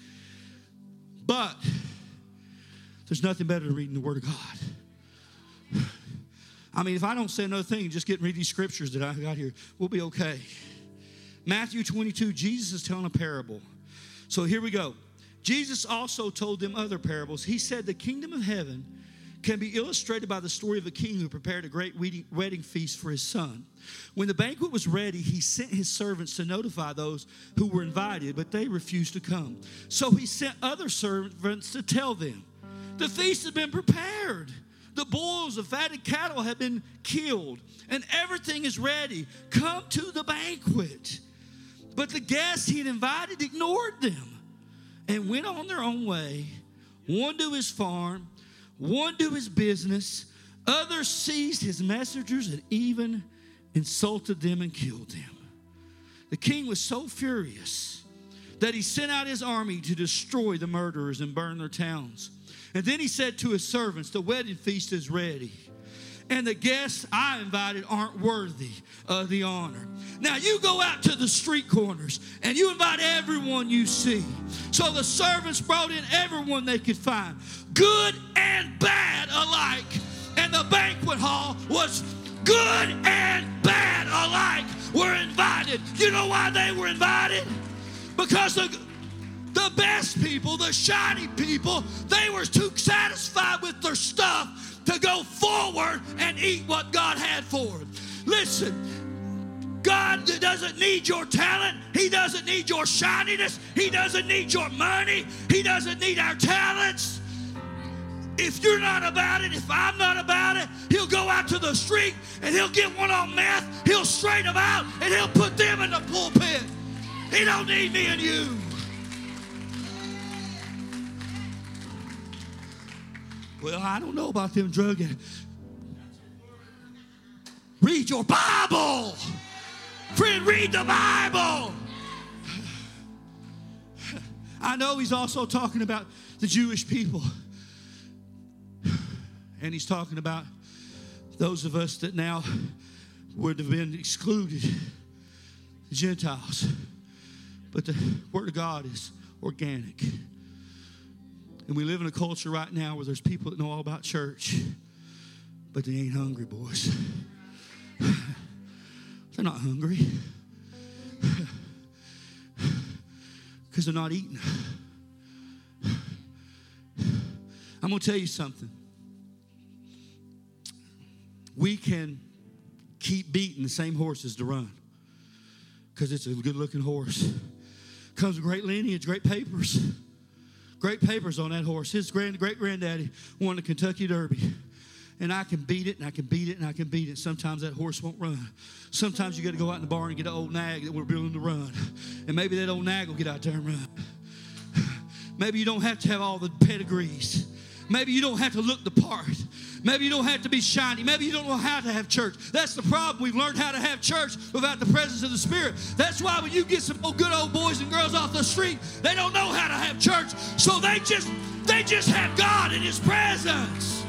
But there's nothing better than reading the Word of God. I mean, if I don't say another thing, just get and read these scriptures that I got here, we'll be okay. Matthew twenty-two, Jesus is telling a parable. So here we go. Jesus also told them other parables. He said the kingdom of heaven can be illustrated by the story of a king who prepared a great wedding feast for his son. When the banquet was ready, he sent his servants to notify those who were invited, but they refused to come. So he sent other servants to tell them, the feast has been prepared. The bulls, the fatted cattle have been killed, and everything is ready. Come to the banquet. But the guests he had invited ignored them and went on their own way, one to his farm, one to his business. Others seized his messengers and even insulted them and killed them. The king was so furious that he sent out his army to destroy the murderers and burn their towns. And then he said to his servants, the wedding feast is ready, and the guests I invited aren't worthy of the honor. Now you go out to the street corners and you invite everyone you see. So the servants brought in everyone they could find, good and bad alike. And the banquet hall was good and bad alike were invited. You know why they were invited? Because the The best people, the shiny people, they were too satisfied with their stuff to go forward and eat what God had for them. Listen, God doesn't need your talent. He doesn't need your shininess. He doesn't need your money. He doesn't need our talents. If you're not about it, if I'm not about it, he'll go out to the street and he'll get one on meth. He'll straighten them out and he'll put them in the pulpit. He don't need me and you. Well, I don't know about them drug addicts. Read your Bible. Friend, read the Bible. I know he's also talking about the Jewish people. And he's talking about those of us that now would have been excluded, the Gentiles. But the Word of God is organic. And we live in a culture right now where there's people that know all about church, but they ain't hungry, boys. They're not hungry. Because they're not eating. I'm going to tell you something. We can keep beating the same horses to run because it's a good-looking horse. Comes with great lineage, great papers. Great papers on that horse. His grand, great-granddaddy won the Kentucky Derby. And I can beat it, and I can beat it, and I can beat it. Sometimes that horse won't run. Sometimes you got to go out in the barn and get an old nag that we're building to run. And maybe that old nag will get out there and run. Maybe you don't have to have all the pedigrees. Maybe you don't have to look the part. Maybe you don't have to be shiny. Maybe you don't know how to have church. That's the problem. We've learned how to have church without the presence of the Spirit. That's why when you get some old good old boys and girls off the street, they don't know how to have church. So they just they just have God in His presence.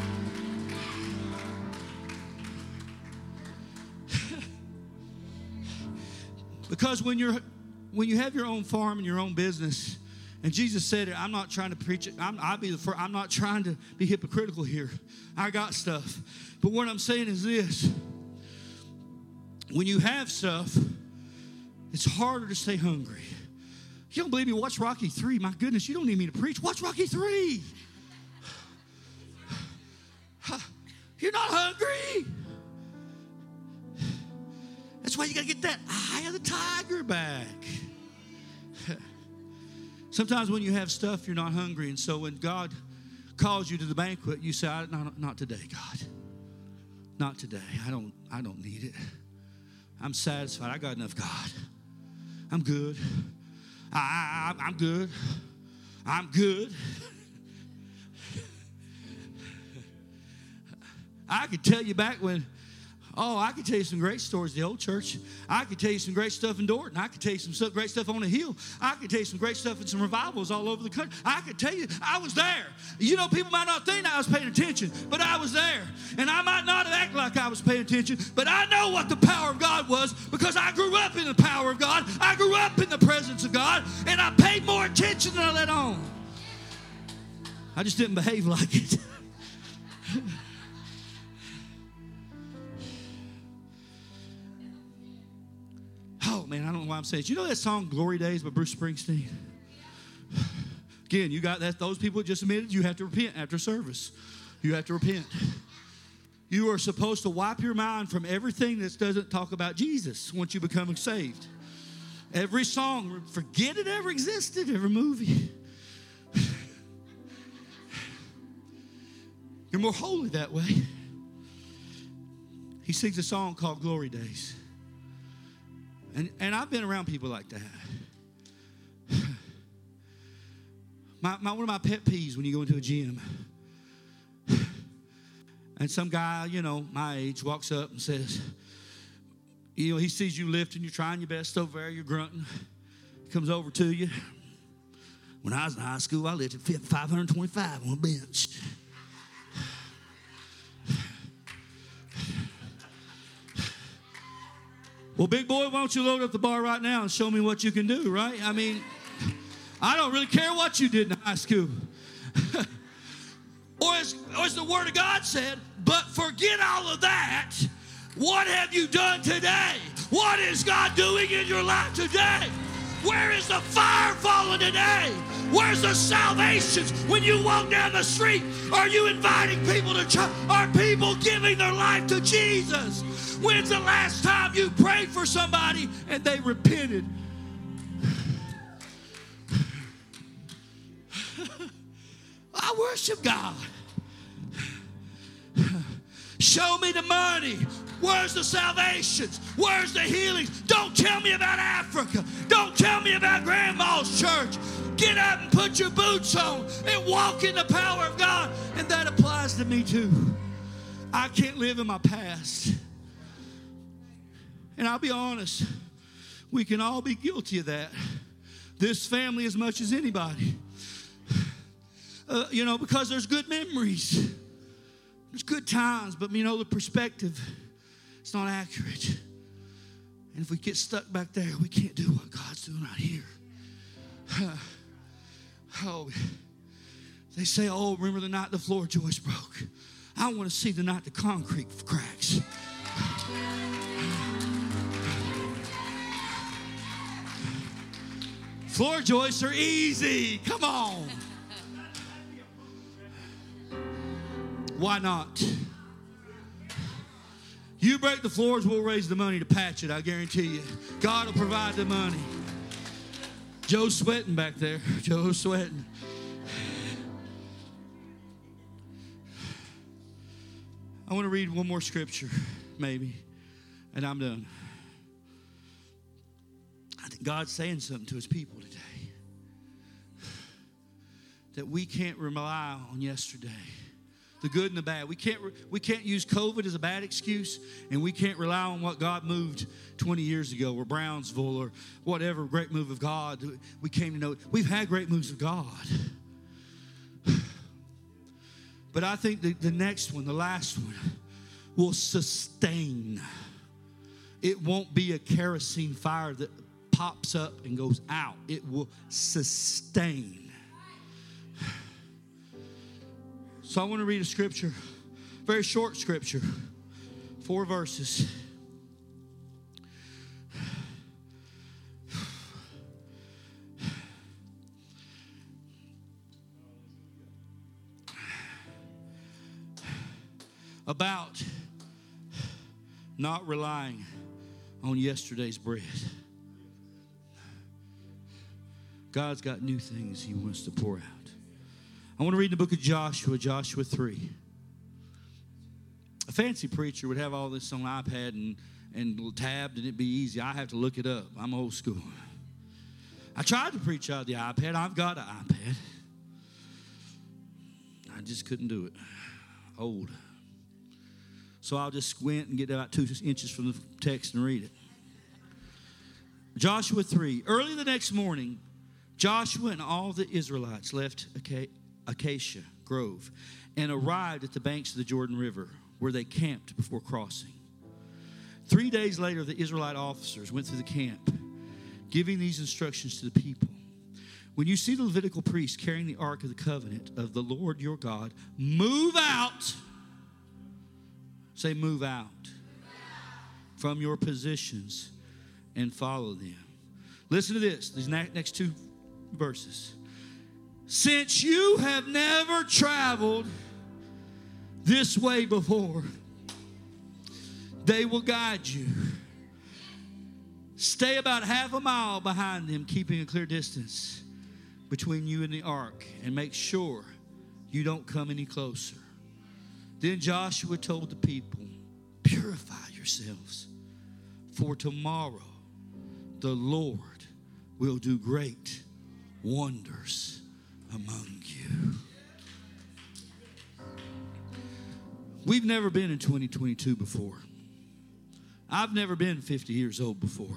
Because when you're when you have your own farm and your own business, and Jesus said it, I'm not trying to preach it. I'm, I'll be the first, I'm not trying to be hypocritical here. I got stuff. But what I'm saying is this. When you have stuff, it's harder to stay hungry. You don't believe me? Watch Rocky three. My goodness, you don't need me to preach. Watch Rocky three. You're not hungry. That's why you got to get that eye of the tiger back. Sometimes when you have stuff, you're not hungry. And so when God calls you to the banquet, you say, not, not today, God. Not today. I don't, I don't need it. I'm satisfied. I got enough, God. I'm good. I, I, I'm good. I'm good. I could tell you back when, oh, I could tell you some great stories of the old church. I could tell you some great stuff in Dorton. I could tell you some stuff, great stuff on the hill. I could tell you some great stuff in some revivals all over the country. I could tell you, I was there. You know, people might not think I was paying attention, but I was there. And I might not have acted like I was paying attention, but I know what the power of God was because I grew up in the power of God. I grew up in the presence of God, and I paid more attention than I let on. I just didn't behave like it. Oh, man, I don't know why I'm saying it. You know that song, Glory Days, by Bruce Springsteen? Again, you got that. Those people just admitted you have to repent after service. You have to repent. You are supposed to wipe your mind from everything that doesn't talk about Jesus once you become saved. Every song, forget it ever existed, every movie. You're more holy that way. He sings a song called Glory Days. And, and I've been around people like that. My, my, one of my pet peeves when you go into a gym, and some guy, you know, my age, walks up and says, you know, he sees you lifting, you're trying your best over there, you're grunting. He comes over to you. When I was in high school, I lifted five hundred twenty-five on a bench. Well, big boy, why don't you load up the bar right now and show me what you can do, right? I mean, I don't really care what you did in high school. or, as, or as the Word of God said, but forget all of that. What have you done today? What is God doing in your life today? Where is the fire falling today? Where's the salvations when you walk down the street? Are you inviting people to church? Are people giving their life to Jesus? When's the last time you prayed for somebody and they repented? I worship God. Show me the money. Where's the salvations? Where's the healings? Don't tell me about Africa. Don't tell me about Grandma's church. Get up and put your boots on and walk in the power of God. And that applies to me too. I can't live in my past. And I'll be honest, we can all be guilty of that. This family as much as anybody. Uh, you know, because there's good memories. There's good times, but you know, the perspective, it's not accurate. And if we get stuck back there, we can't do what God's doing right here. Oh, they say, oh, remember the night the floor joists broke. I want to see the night the concrete cracks. Floor joists are easy. Come on. Why not? You break the floors, we'll raise the money to patch it, I guarantee you. God will provide the money. Joe's sweating back there. Joe's sweating. I want to read one more scripture, maybe, and I'm done. I think God's saying something to his people today. That we can't rely on yesterday. The good and the bad. We can't, we can't use COVID as a bad excuse, and we can't rely on what God moved twenty years ago, or Brownsville, or whatever great move of God we came to know. We've had great moves of God. But I think the, the next one, the last one, will sustain. It won't be a kerosene fire that pops up and goes out. It will sustain. So I want to read a scripture, very short scripture, four verses. About not relying on yesterday's bread. God's got new things he wants to pour out. I want to read the book of Joshua, Joshua three. A fancy preacher would have all this on iPad and, and tabbed, and it'd be easy. I have to look it up. I'm old school. I tried to preach out of the iPad. I've got an iPad. I just couldn't do it. Old. So I'll just squint and get about two inches from the text and read it. Joshua three. Early the next morning, Joshua and all the Israelites left Acacia Grove and arrived at the banks of the Jordan River, where they camped before crossing. Three days later, the Israelite officers went through the camp, giving these instructions to the people. When you see the Levitical priests carrying the Ark of the Covenant of the Lord your God, move out. Say, move out from your positions and follow them. Listen to this, these next two verses. Since you have never traveled this way before, they will guide you. Stay about half a mile behind them, keeping a clear distance between you and the ark, and make sure you don't come any closer. Then Joshua told the people, purify yourselves, for tomorrow the Lord will do great wonders among you. We've never been in twenty twenty-two before. I've never been fifty years old before.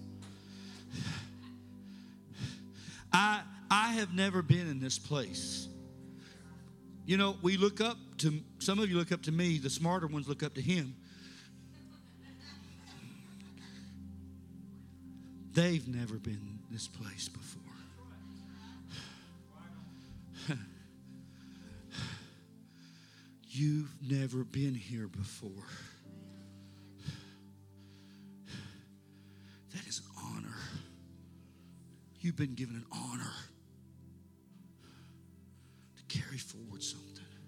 I, I have never been in this place. You know, we look up to, some of you look up to me, the smarter ones look up to him. They've never been in this place before. You've never been here before. That is an honor. You've been given an honor to carry forward something.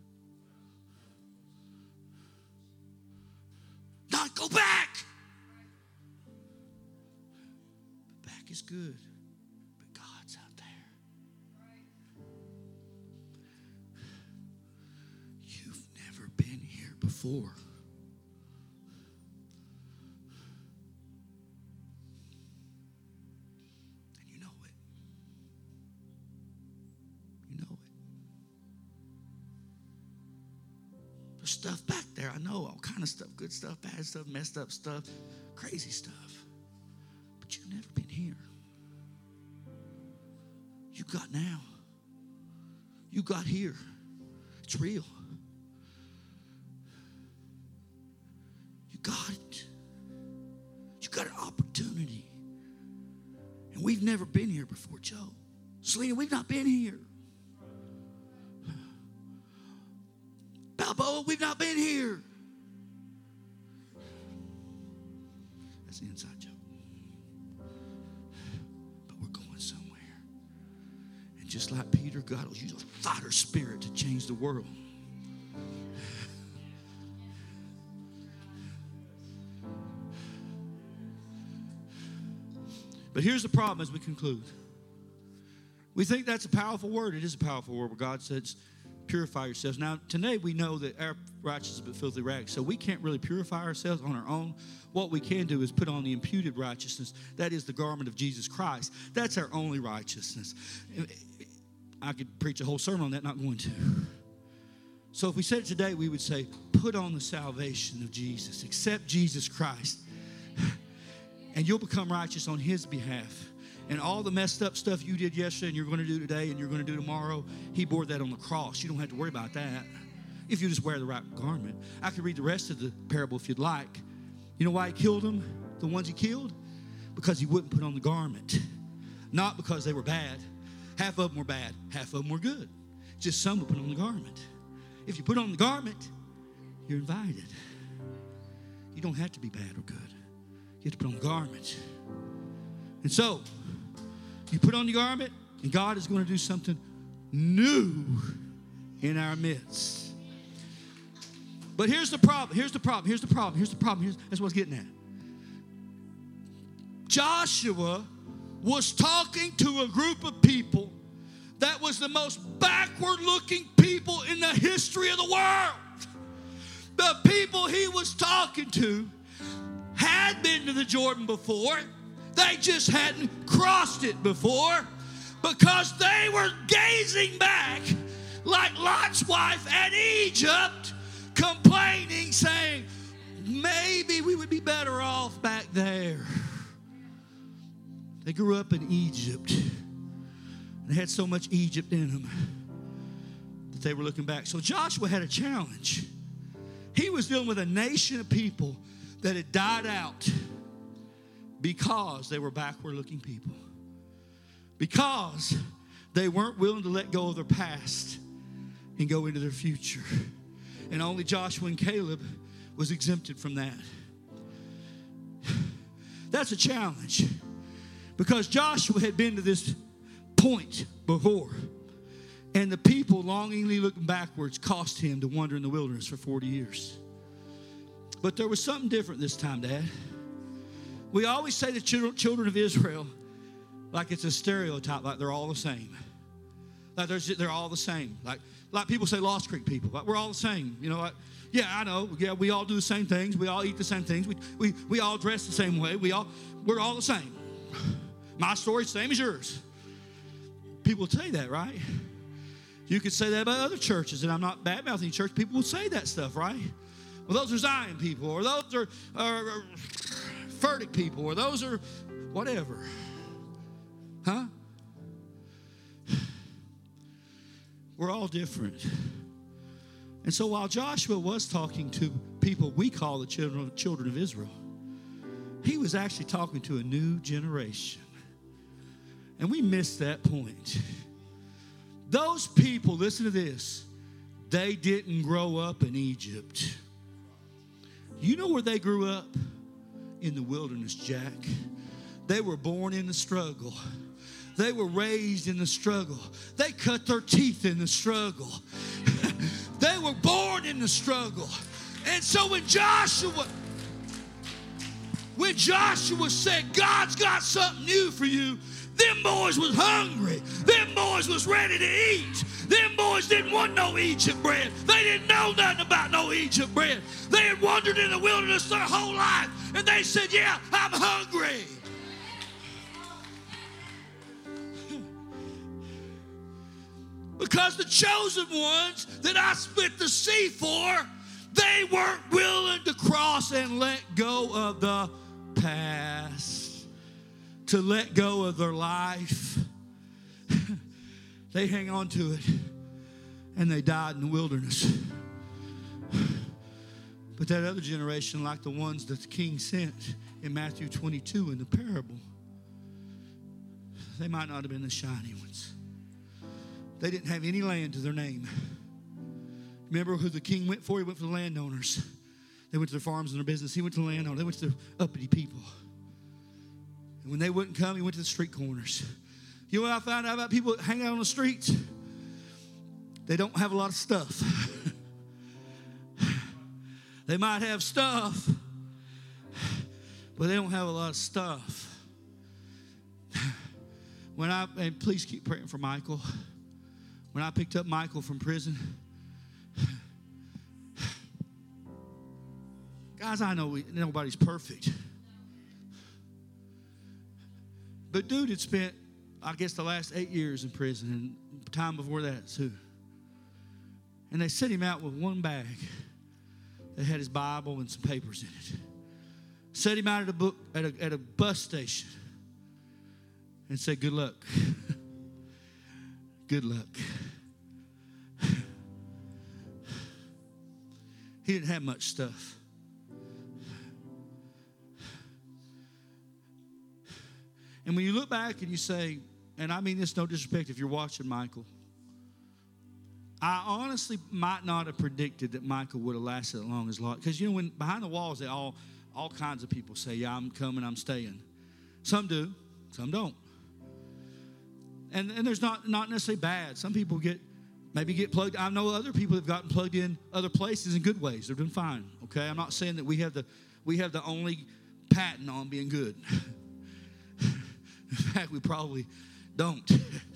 Not go back. Back is good, but God's out there. You've never been here before. And you know it. You know it. There's stuff back there. I know all kind of stuff. Good stuff, bad stuff, messed up stuff, crazy stuff. But you've never been here. You got now. You got here. It's real. You got it. You got an opportunity. And we've never been here before, Joe. Selena, we've not been here. Balboa, we've not been here. That's the inside joke. But we're going somewhere. just like Peter, God will use a fighter spirit to change the world. But here's the problem as we conclude. We think that's a powerful word. It is a powerful word where God says, purify yourselves. Now, today we know that our righteousness is but filthy rags, so we can't really purify ourselves on our own. What we can do is put on the imputed righteousness. That is the garment of Jesus Christ. That's our only righteousness. I could preach a whole sermon on that, not going to. So if we said it today, we would say, put on the salvation of Jesus. Accept Jesus Christ. And you'll become righteous on his behalf. And all the messed up stuff you did yesterday and you're going to do today and you're going to do tomorrow, he bore that on the cross. You don't have to worry about that if you just wear the right garment. I could read the rest of the parable if you'd like. You know why he killed them, the ones he killed? Because he wouldn't put on the garment. Not because they were bad. Half of them were bad. Half of them were good. Just some would put on the garment. If you put on the garment, you're invited. You don't have to be bad or good. You have to put on the garment. And so, you put on the garment, and God is going to do something new in our midst. But here's the problem. Here's the problem. Here's the problem. Here's the problem. Here's, that's what I was getting at. Joshua was talking to a group of people that was the most backward-looking people in the history of the world. The people he was talking to had been to the Jordan before. They just hadn't crossed it before because they were gazing back like Lot's wife at Egypt, complaining, saying, maybe we would be better off back there. They grew up in Egypt. They had so much Egypt in them that they were looking back. So Joshua had a challenge. He was dealing with a nation of people that had died out because they were backward-looking people. Because they weren't willing to let go of their past and go into their future. And only Joshua and Caleb was exempted from that. That's a challenge. Because Joshua had been to this point before. And the people longingly looking backwards cost him to wander in the wilderness for forty years. But there was something different this time, Dad. We always say the children of Israel like it's a stereotype, like they're all the same. Like they're, they're all the same. Like, like people say Lost Creek people. Like we're all the same. You know, like, yeah, I know. Yeah, we all do the same things. We all eat the same things. We, we, we all dress the same way. We all, we're all the same. My story's the same as yours. People say that, right? You could say that about other churches, and I'm not bad-mouthing church. People will say that stuff, right? Well, those are Zion people, or those are, are, are Furtick people, or those are whatever. Huh? We're all different. And so while Joshua was talking to people we call the children, children of Israel, he was actually talking to a new generation. And we missed that point. Those people, listen to this, they didn't grow up in Egypt. You know where they grew up? In the wilderness, Jack. They were born in the struggle. They were raised in the struggle. They cut their teeth in the struggle. They were born in the struggle. And so when Joshua, when Joshua said, God's got something new for you, them boys was hungry. Them boys was ready to eat. Them boys didn't want no Egypt bread. They didn't know nothing about no Egypt bread. They had wandered in the wilderness their whole life. And they said, yeah, I'm hungry. Because the chosen ones that I split the sea for, they weren't willing to cross and let go of the past, to let go of their life. They hang on to it, and they died in the wilderness. But that other generation, like the ones that the king sent in Matthew twenty-two in the parable, they might not have been the shiny ones. They didn't have any land to their name. Remember who the king went for? He went for the landowners. They went to their farms and their business. He went to the landowners. They went to the uppity people. And when they wouldn't come, he went to the street corners. You know what I found out about people that hang out on the streets? They don't have a lot of stuff. They might have stuff, but they don't have a lot of stuff. When I, and please keep praying for Michael. When I picked up Michael from prison, guys, I know we, nobody's perfect. But dude had spent, I guess, the last eight years in prison, and time before that too. And they sent him out with one bag that had his Bible and some papers in it. Set him out at a book at a, at a bus station and said, "Good luck. Good luck." He didn't have much stuff. And when you look back and you say, and I mean this no disrespect if you're watching Michael, I honestly might not have predicted that Michael would have lasted as long as long. Because you know, when behind the walls, they all all kinds of people say, "Yeah, I'm coming, I'm staying." Some do, some don't. And and there's not not necessarily bad. Some people get maybe get plugged. I know other people have gotten plugged in other places in good ways. They're doing fine. Okay, I'm not saying that we have the we have the only patent on being good. In fact, we probably don't.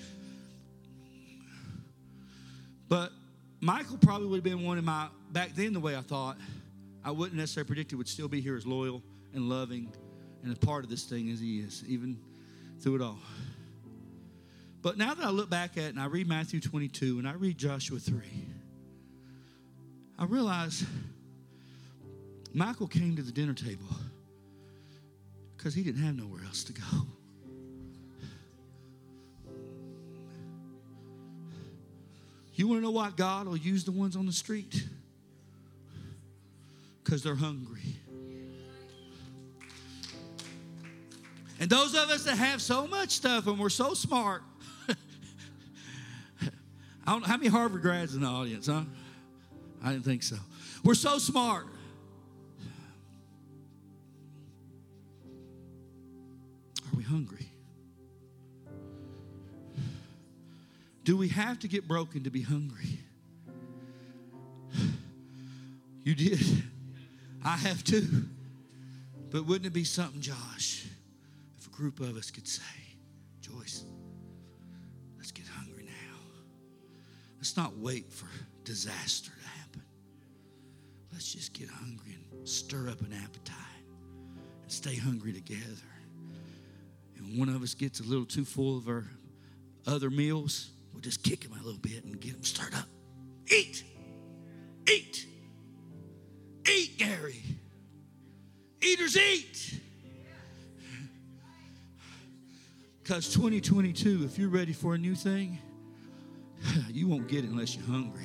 But Michael probably would have been one of my, back then the way I thought, I wouldn't necessarily predict he would still be here as loyal and loving and a part of this thing as he is, even through it all. But now that I look back at it and I read Matthew twenty-two and I read Joshua three, I realize Michael came to the dinner table because he didn't have nowhere else to go. You want to know why God will use the ones on the street? Because they're hungry. And those of us that have so much stuff and we're so smart. I don't know, how many Harvard grads in the audience, huh? I didn't think so. We're so smart. Are we hungry? Do we have to get broken to be hungry? You did. I have too. But wouldn't it be something, Josh, if a group of us could say, "Joyce, let's get hungry now. Let's not wait for disaster to happen. Let's just get hungry and stir up an appetite and stay hungry together. And when one of us gets a little too full of our other meals, we'll just kick him a little bit and get him stirred up. Eat. Eat. Eat, Gary. Eaters eat." Because twenty twenty-two, if you're ready for a new thing, you won't get it unless you're hungry.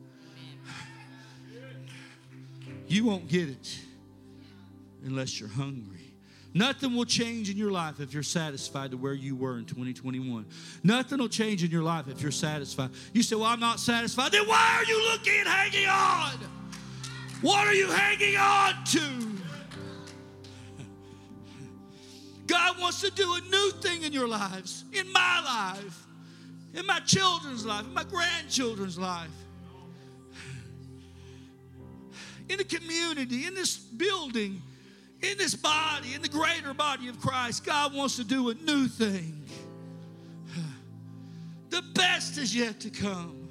You won't get it unless you're hungry. Nothing will change in your life if you're satisfied to where you were in twenty twenty-one. Nothing will change in your life if you're satisfied. You say, "Well, I'm not satisfied." Then why are you looking and hanging on? What are you hanging on to? God wants to do a new thing in your lives, in my life, in my children's life, in my grandchildren's life, in the community, in this building, in this body, in the greater body of Christ. God wants to do a new thing. The best is yet to come.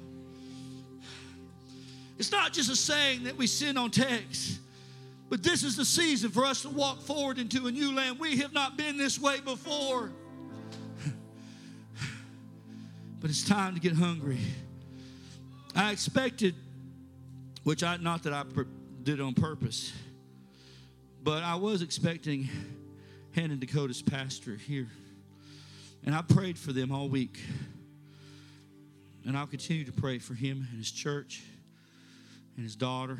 It's not just a saying that we send on text, but this is the season for us to walk forward into a new land. We have not been this way before. But it's time to get hungry. I expected, which I not that I did on purpose, but I was expecting Hannah and Dakota's pastor here. And I prayed for them all week. And I'll continue to pray for him and his church and his daughter.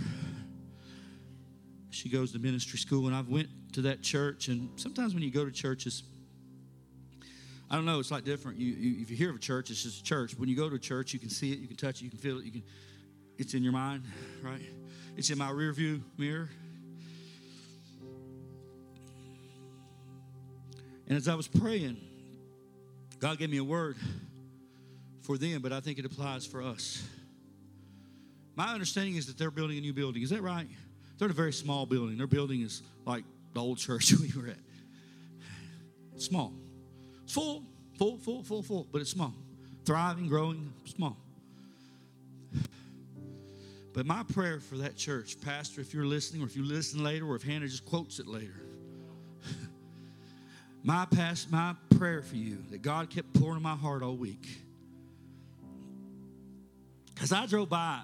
She goes to ministry school, and I've went to that church. And sometimes when you go to churches, I don't know, it's like different. You, you, if you hear of a church, it's just a church. When you go to a church, you can see it, you can touch it, you can feel it. You can. It's in your mind, right? It's in my rear view mirror. And as I was praying, God gave me a word for them, but I think it applies for us. My understanding is that they're building a new building. Is that right? They're in a very small building. Their building is like the old church we were at. Small. It's full, full, full, full, full, but it's small. Thriving, growing, small. But my prayer for that church, Pastor, if you're listening, or if you listen later, or if Hannah just quotes it later, my past, my prayer for you that God kept pouring in my heart all week. As I drove by,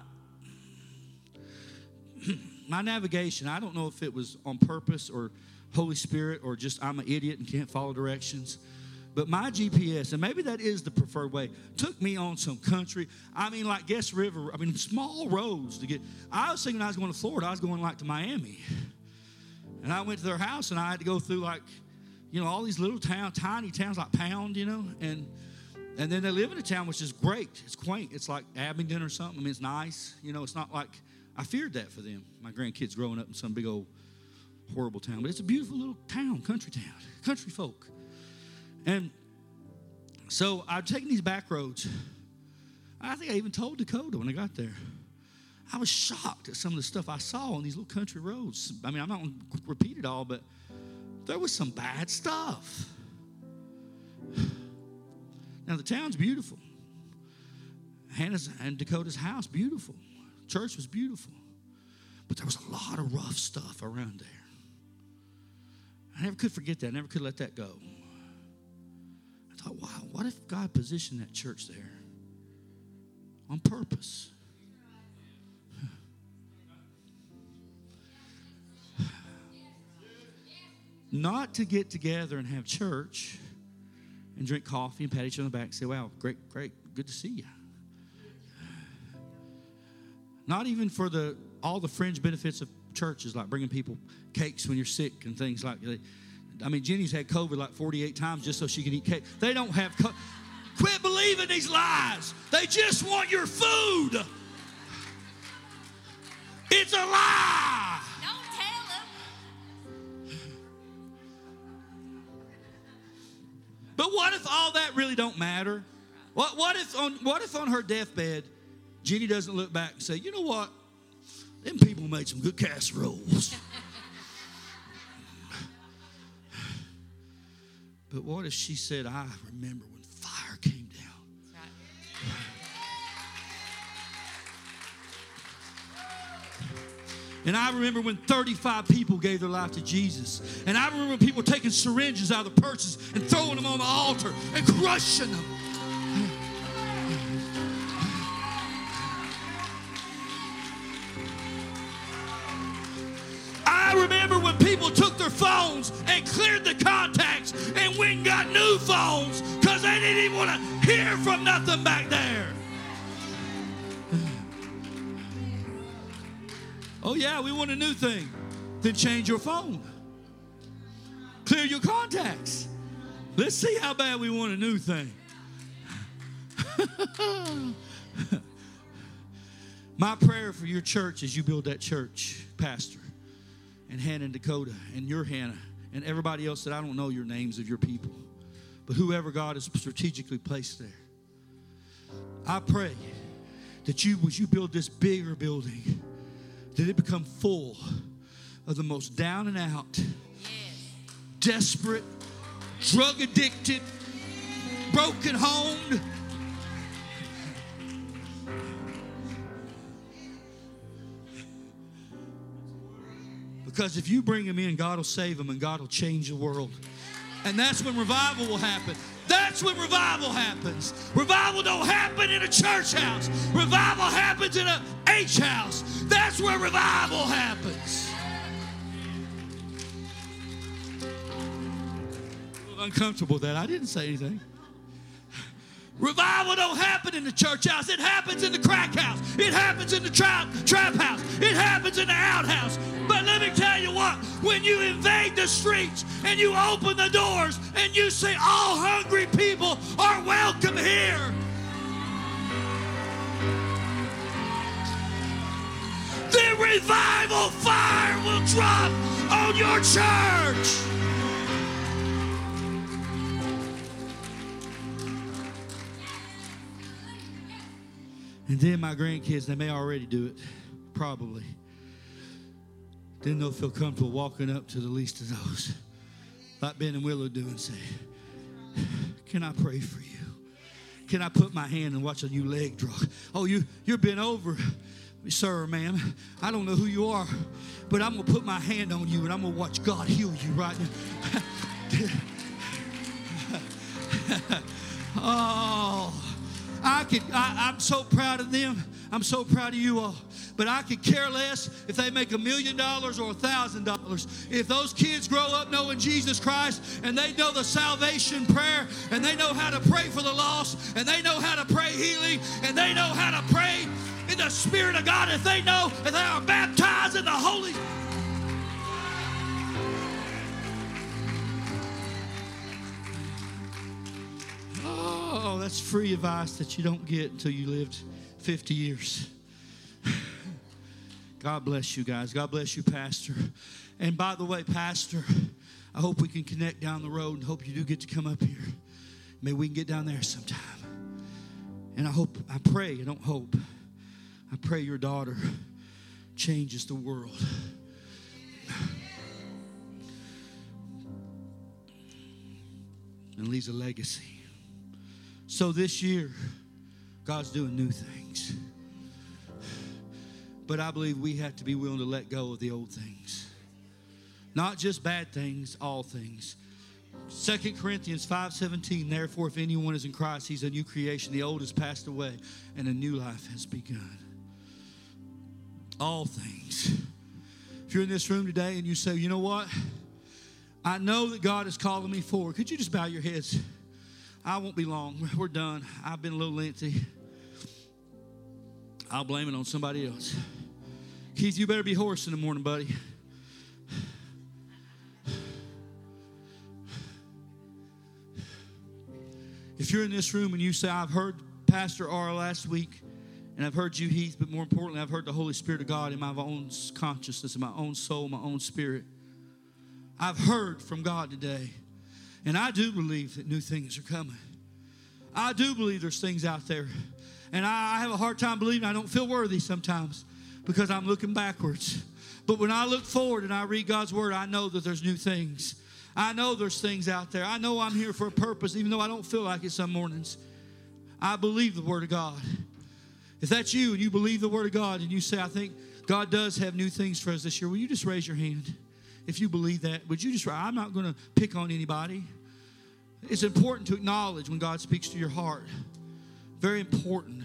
my navigation, I don't know if it was on purpose or Holy Spirit or just I'm an idiot and can't follow directions. But my G P S, and maybe that is the preferred way, took me on some country. I mean, like Guest River. I mean, small roads to get. I was thinking I was going to Florida. I was going like to Miami. And I went to their house, and I had to go through like, you know, all these little towns, tiny towns like Pound, you know. And and then they live in a town which is great. It's quaint. It's like Abingdon or something. I mean, it's nice. You know, it's not like, I feared that for them. My grandkids growing up in some big old horrible town. But it's a beautiful little town, country town, country folk. And so I've taken these back roads. I think I even told Dakota when I got there. I was shocked at some of the stuff I saw on these little country roads. I mean, I'm not going to repeat it all, but there was some bad stuff. Now, the town's beautiful. Hannah's and Dakota's house, beautiful. Church was beautiful. But there was a lot of rough stuff around there. I never could forget that. I never could let that go. I thought, wow, what if God positioned that church there on purpose? Not to get together and have church and drink coffee and pat each other on the back and say, wow, great, great, good to see you. Not even for the all the fringe benefits of churches, like bringing people cakes when you're sick and things like that. I mean, Jenny's had COVID like forty-eight times just so she can eat cake. They don't have COVID. Quit believing these lies. They just want your food. It's a lie. Don't tell them. But what if all that really don't matter? What, what if on what if on her deathbed, Jenny doesn't look back and say, you know what? Them people made some good casseroles. But what if she said, I remember when fire came down. Right. And I remember when thirty-five people gave their life to Jesus. And I remember people taking syringes out of the purses and throwing them on the altar and crushing them. I remember when people took their phones and cleared the contacts and went and got new phones because they didn't even want to hear from nothing back there. Oh, yeah, we want a new thing. Then change your phone. Clear your contacts. Let's see how bad we want a new thing. My prayer for your church as you build that church, Pastor, and Hannah and Dakota, and your Hannah, and everybody else that I don't know your names of your people, but whoever God has strategically placed there. I pray that you, as you build this bigger building, that it become full of the most down and out, yes, desperate, drug addicted, broken homed, because if you bring them in, God will save them and God will change the world. And that's when revival will happen. That's when revival happens. Revival don't happen in a church house. Revival happens in a H house. That's where revival happens. I'm a little uncomfortable with that. I didn't say anything. Revival don't happen in the church house. It happens in the crack house. It happens in the trap, trap house. It happens in the outhouse. But let me tell you what, when you invade the streets and you open the doors and you say all hungry people are welcome here, the revival fire will drop on your church. And then my grandkids, they may already do it, probably. Then they'll feel comfortable walking up to the least of those, like Ben and Willow do, and say, can I pray for you? Can I put my hand and watch a new leg draw? Oh, you, you're bent over, sir or ma'am. I don't know who you are, but I'm going to put my hand on you, and I'm going to watch God heal you right now. Oh, I could, I, I'm so proud of them. I'm so proud of you all. But I could care less if they make a million dollars or a thousand dollars. If those kids grow up knowing Jesus Christ and they know the salvation prayer and they know how to pray for the lost and they know how to pray healing and they know how to pray in the Spirit of God, if they know that they are baptized in the Holy Spirit. Oh, that's free advice that you don't get until you lived fifty years. God bless you guys. God bless you, Pastor. And by the way, Pastor, I hope we can connect down the road and hope you do get to come up here. Maybe we can get down there sometime. And I hope, I pray, I don't hope, I pray your daughter changes the world. And leaves a legacy. So this year, God's doing new things. But I believe we have to be willing to let go of the old things. Not just bad things, all things. Second Corinthians five seventeen, therefore, if anyone is in Christ, he's a new creation. The old has passed away, and a new life has begun. All things. If you're in this room today and you say, you know what? I know that God is calling me forward. Could you just bow your heads? I won't be long. We're done. I've been a little lengthy. I'll blame it on somebody else. Keith, you better be hoarse in the morning, buddy. If you're in this room and you say, I've heard Pastor R last week, and I've heard you, Heath, but more importantly, I've heard the Holy Spirit of God in my own consciousness, in my own soul, my own spirit. I've heard from God today, and I do believe that new things are coming. I do believe there's things out there. And I have a hard time believing I don't feel worthy sometimes because I'm looking backwards. But when I look forward and I read God's word, I know that there's new things. I know there's things out there. I know I'm here for a purpose, even though I don't feel like it some mornings. I believe the word of God. If that's you and you believe the word of God and you say, I think God does have new things for us this year, will you just raise your hand? If you believe that, would you just, I'm not going to pick on anybody. It's important to acknowledge when God speaks to your heart. Very important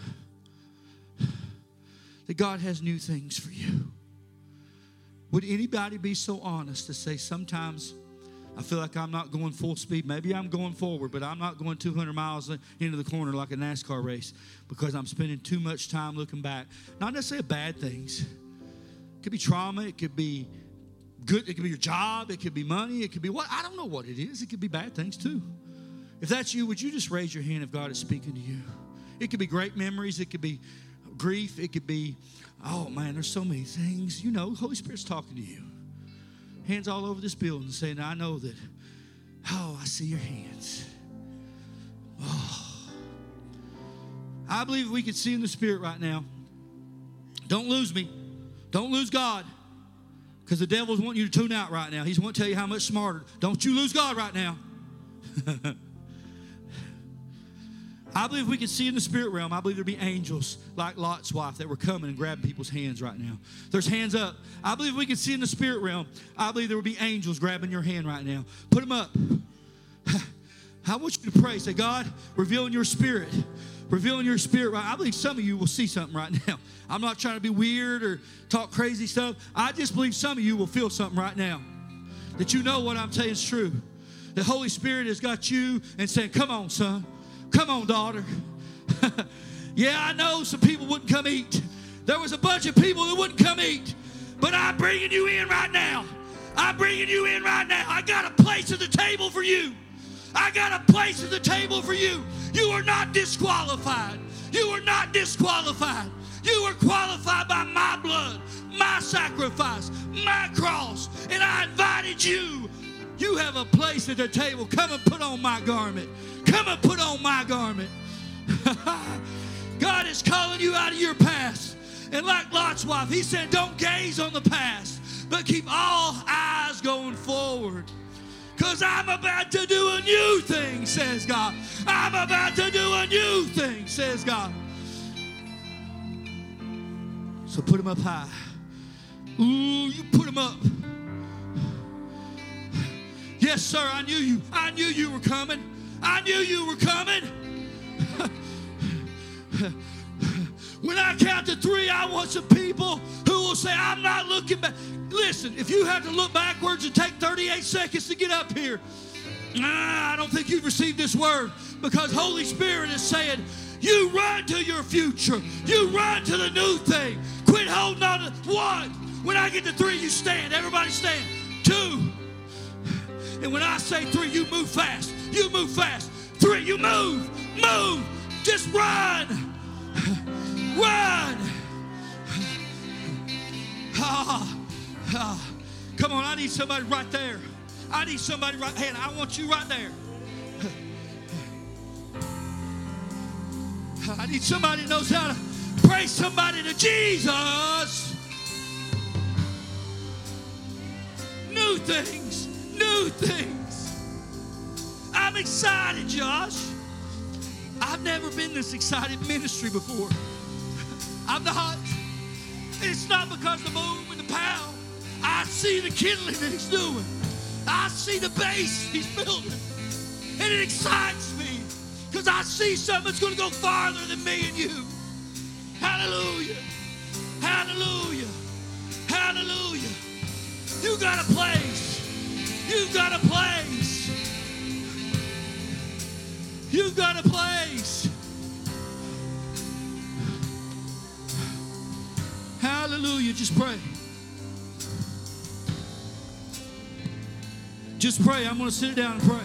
that God has new things for you. Would anybody be so honest to say sometimes I feel like I'm not going full speed. Maybe I'm going forward, but I'm not going two hundred miles into the corner like a NASCAR race because I'm spending too much time looking back. Not necessarily bad things. It could be trauma. It could be good. It could be your job. It could be money. It could be what? I don't know what it is. It could be bad things too. If that's you, would you just raise your hand if God is speaking to you? It could be great memories. It could be grief. It could be, oh, man, there's so many things. You know, the Holy Spirit's talking to you. Hands all over this building saying, I know that, oh, I see your hands. Oh. I believe we can see in the Spirit right now. Don't lose me. Don't lose God. Because the devil's wanting you to tune out right now. He's wanting to tell you how much smarter. Don't you lose God right now. I believe we can see in the spirit realm. I believe there'll be angels like Lot's wife that were coming and grabbing people's hands right now. There's hands up. I believe we can see in the spirit realm. I believe there will be angels grabbing your hand right now. Put them up. I want you to pray. Say, God, reveal in your spirit. Reveal in your spirit. Right. I believe some of you will see something right now. I'm not trying to be weird or talk crazy stuff. I just believe some of you will feel something right now. That you know what I'm saying is true. The Holy Spirit has got you and saying, come on, son. Come on, daughter. Yeah, I know some people wouldn't come eat. There was a bunch of people that wouldn't come eat. But I'm bringing you in right now. I'm bringing you in right now. I got a place at the table for you. I got a place at the table for you. You are not disqualified. You are not disqualified. You are qualified by my blood, my sacrifice, my cross. And I invited you. You have a place at the table. Come and put on my garment. Come and put on my garment. God is calling you out of your past. And like Lot's wife, he said, don't gaze on the past, but keep all eyes going forward. Because I'm about to do a new thing, says God. I'm about to do a new thing, says God. So put him up high. Ooh, you put him up. Yes, sir, I knew you. I knew you were coming. I knew you were coming. When I count to three, I want some people who will say, I'm not looking back. Listen, if you have to look backwards and take thirty-eight seconds to get up here, nah, I don't think you've received this word, because Holy Spirit is saying, you run to your future. You run to the new thing. Quit holding on to one. When I get to three, you stand. Everybody stand. Two. And when I say three, you move fast. You move fast. Three, you move. Move. Just run. Run. Ah, ah. Come on, I need somebody right there. I need somebody right here. I want you right there. I need somebody that knows how to praise somebody to Jesus. New things. New things. I'm excited, Josh. I've never been this excited in ministry before. I'm not. It's not because of the boom and the pow. I see the kindling that he's doing. I see the base he's building. And it excites me because I see something that's going to go farther than me and you. Hallelujah. Hallelujah. Hallelujah. You got a place. You've got a place. You've got a place. Hallelujah. Just pray. Just pray. I'm going to sit down and pray.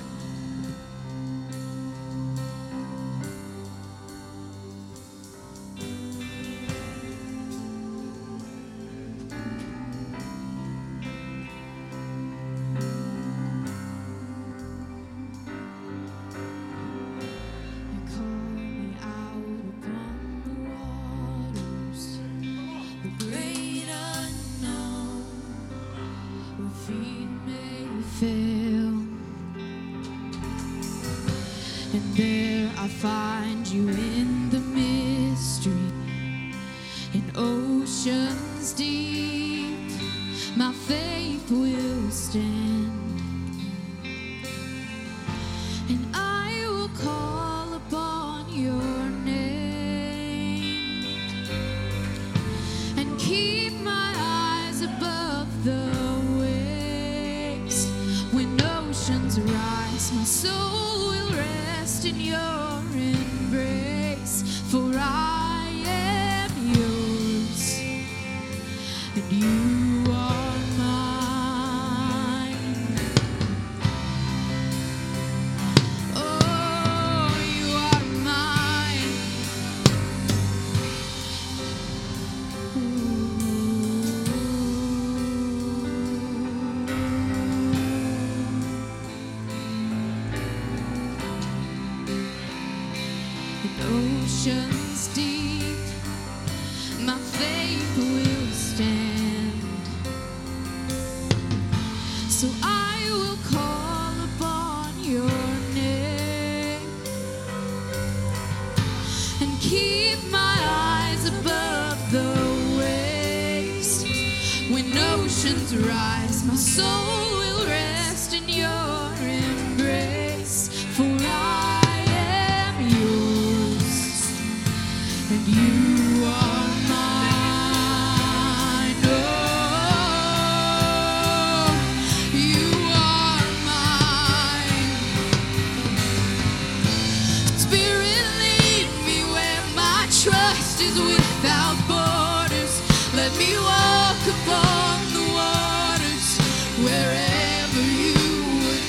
Oceans deep, my faith will stand. So I will call upon your name and keep my eyes above the waves. When oceans rise, my soul will rest in your embrace. For I you are mine, oh, you are mine. Spirit, lead me where my trust is without borders. Let me walk upon the waters wherever you would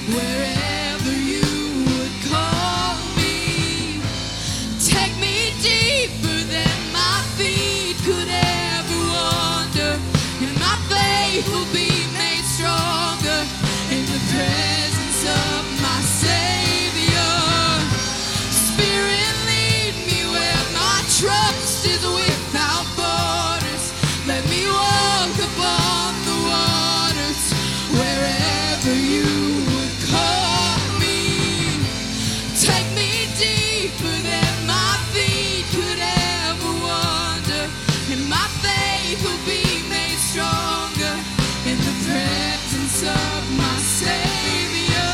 wherever you would call me. Take me deeper than my feet could ever wander, and my faith will be made stronger in the presence of my Savior. Spirit, lead me where my trust is without borders. Let me walk upon the waters wherever you would call me. Take me deeper than my feet could ever wander, and my faith will be made stronger in the presence of my Savior.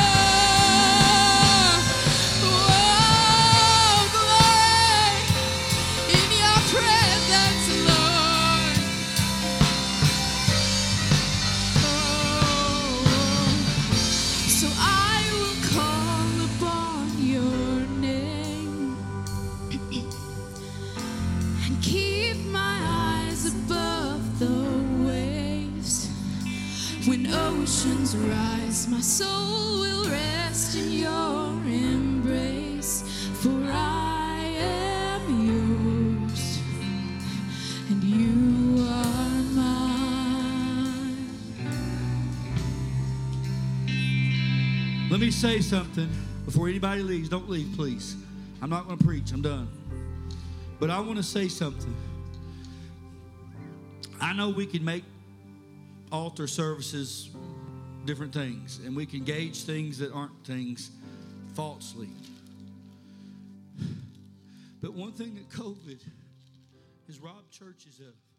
Oh, glory in your presence, Lord. Oh, so I will call upon your name and keep my eyes above the waves. When oceans rise, my soul will rest in your embrace. For I am yours, and you are mine. Let me say something before anybody leaves. Don't leave, please. I'm not going to preach. I'm done. But I want to say something. I know we can make altar services different things, and we can gauge things that aren't things falsely. But one thing that COVID has robbed churches of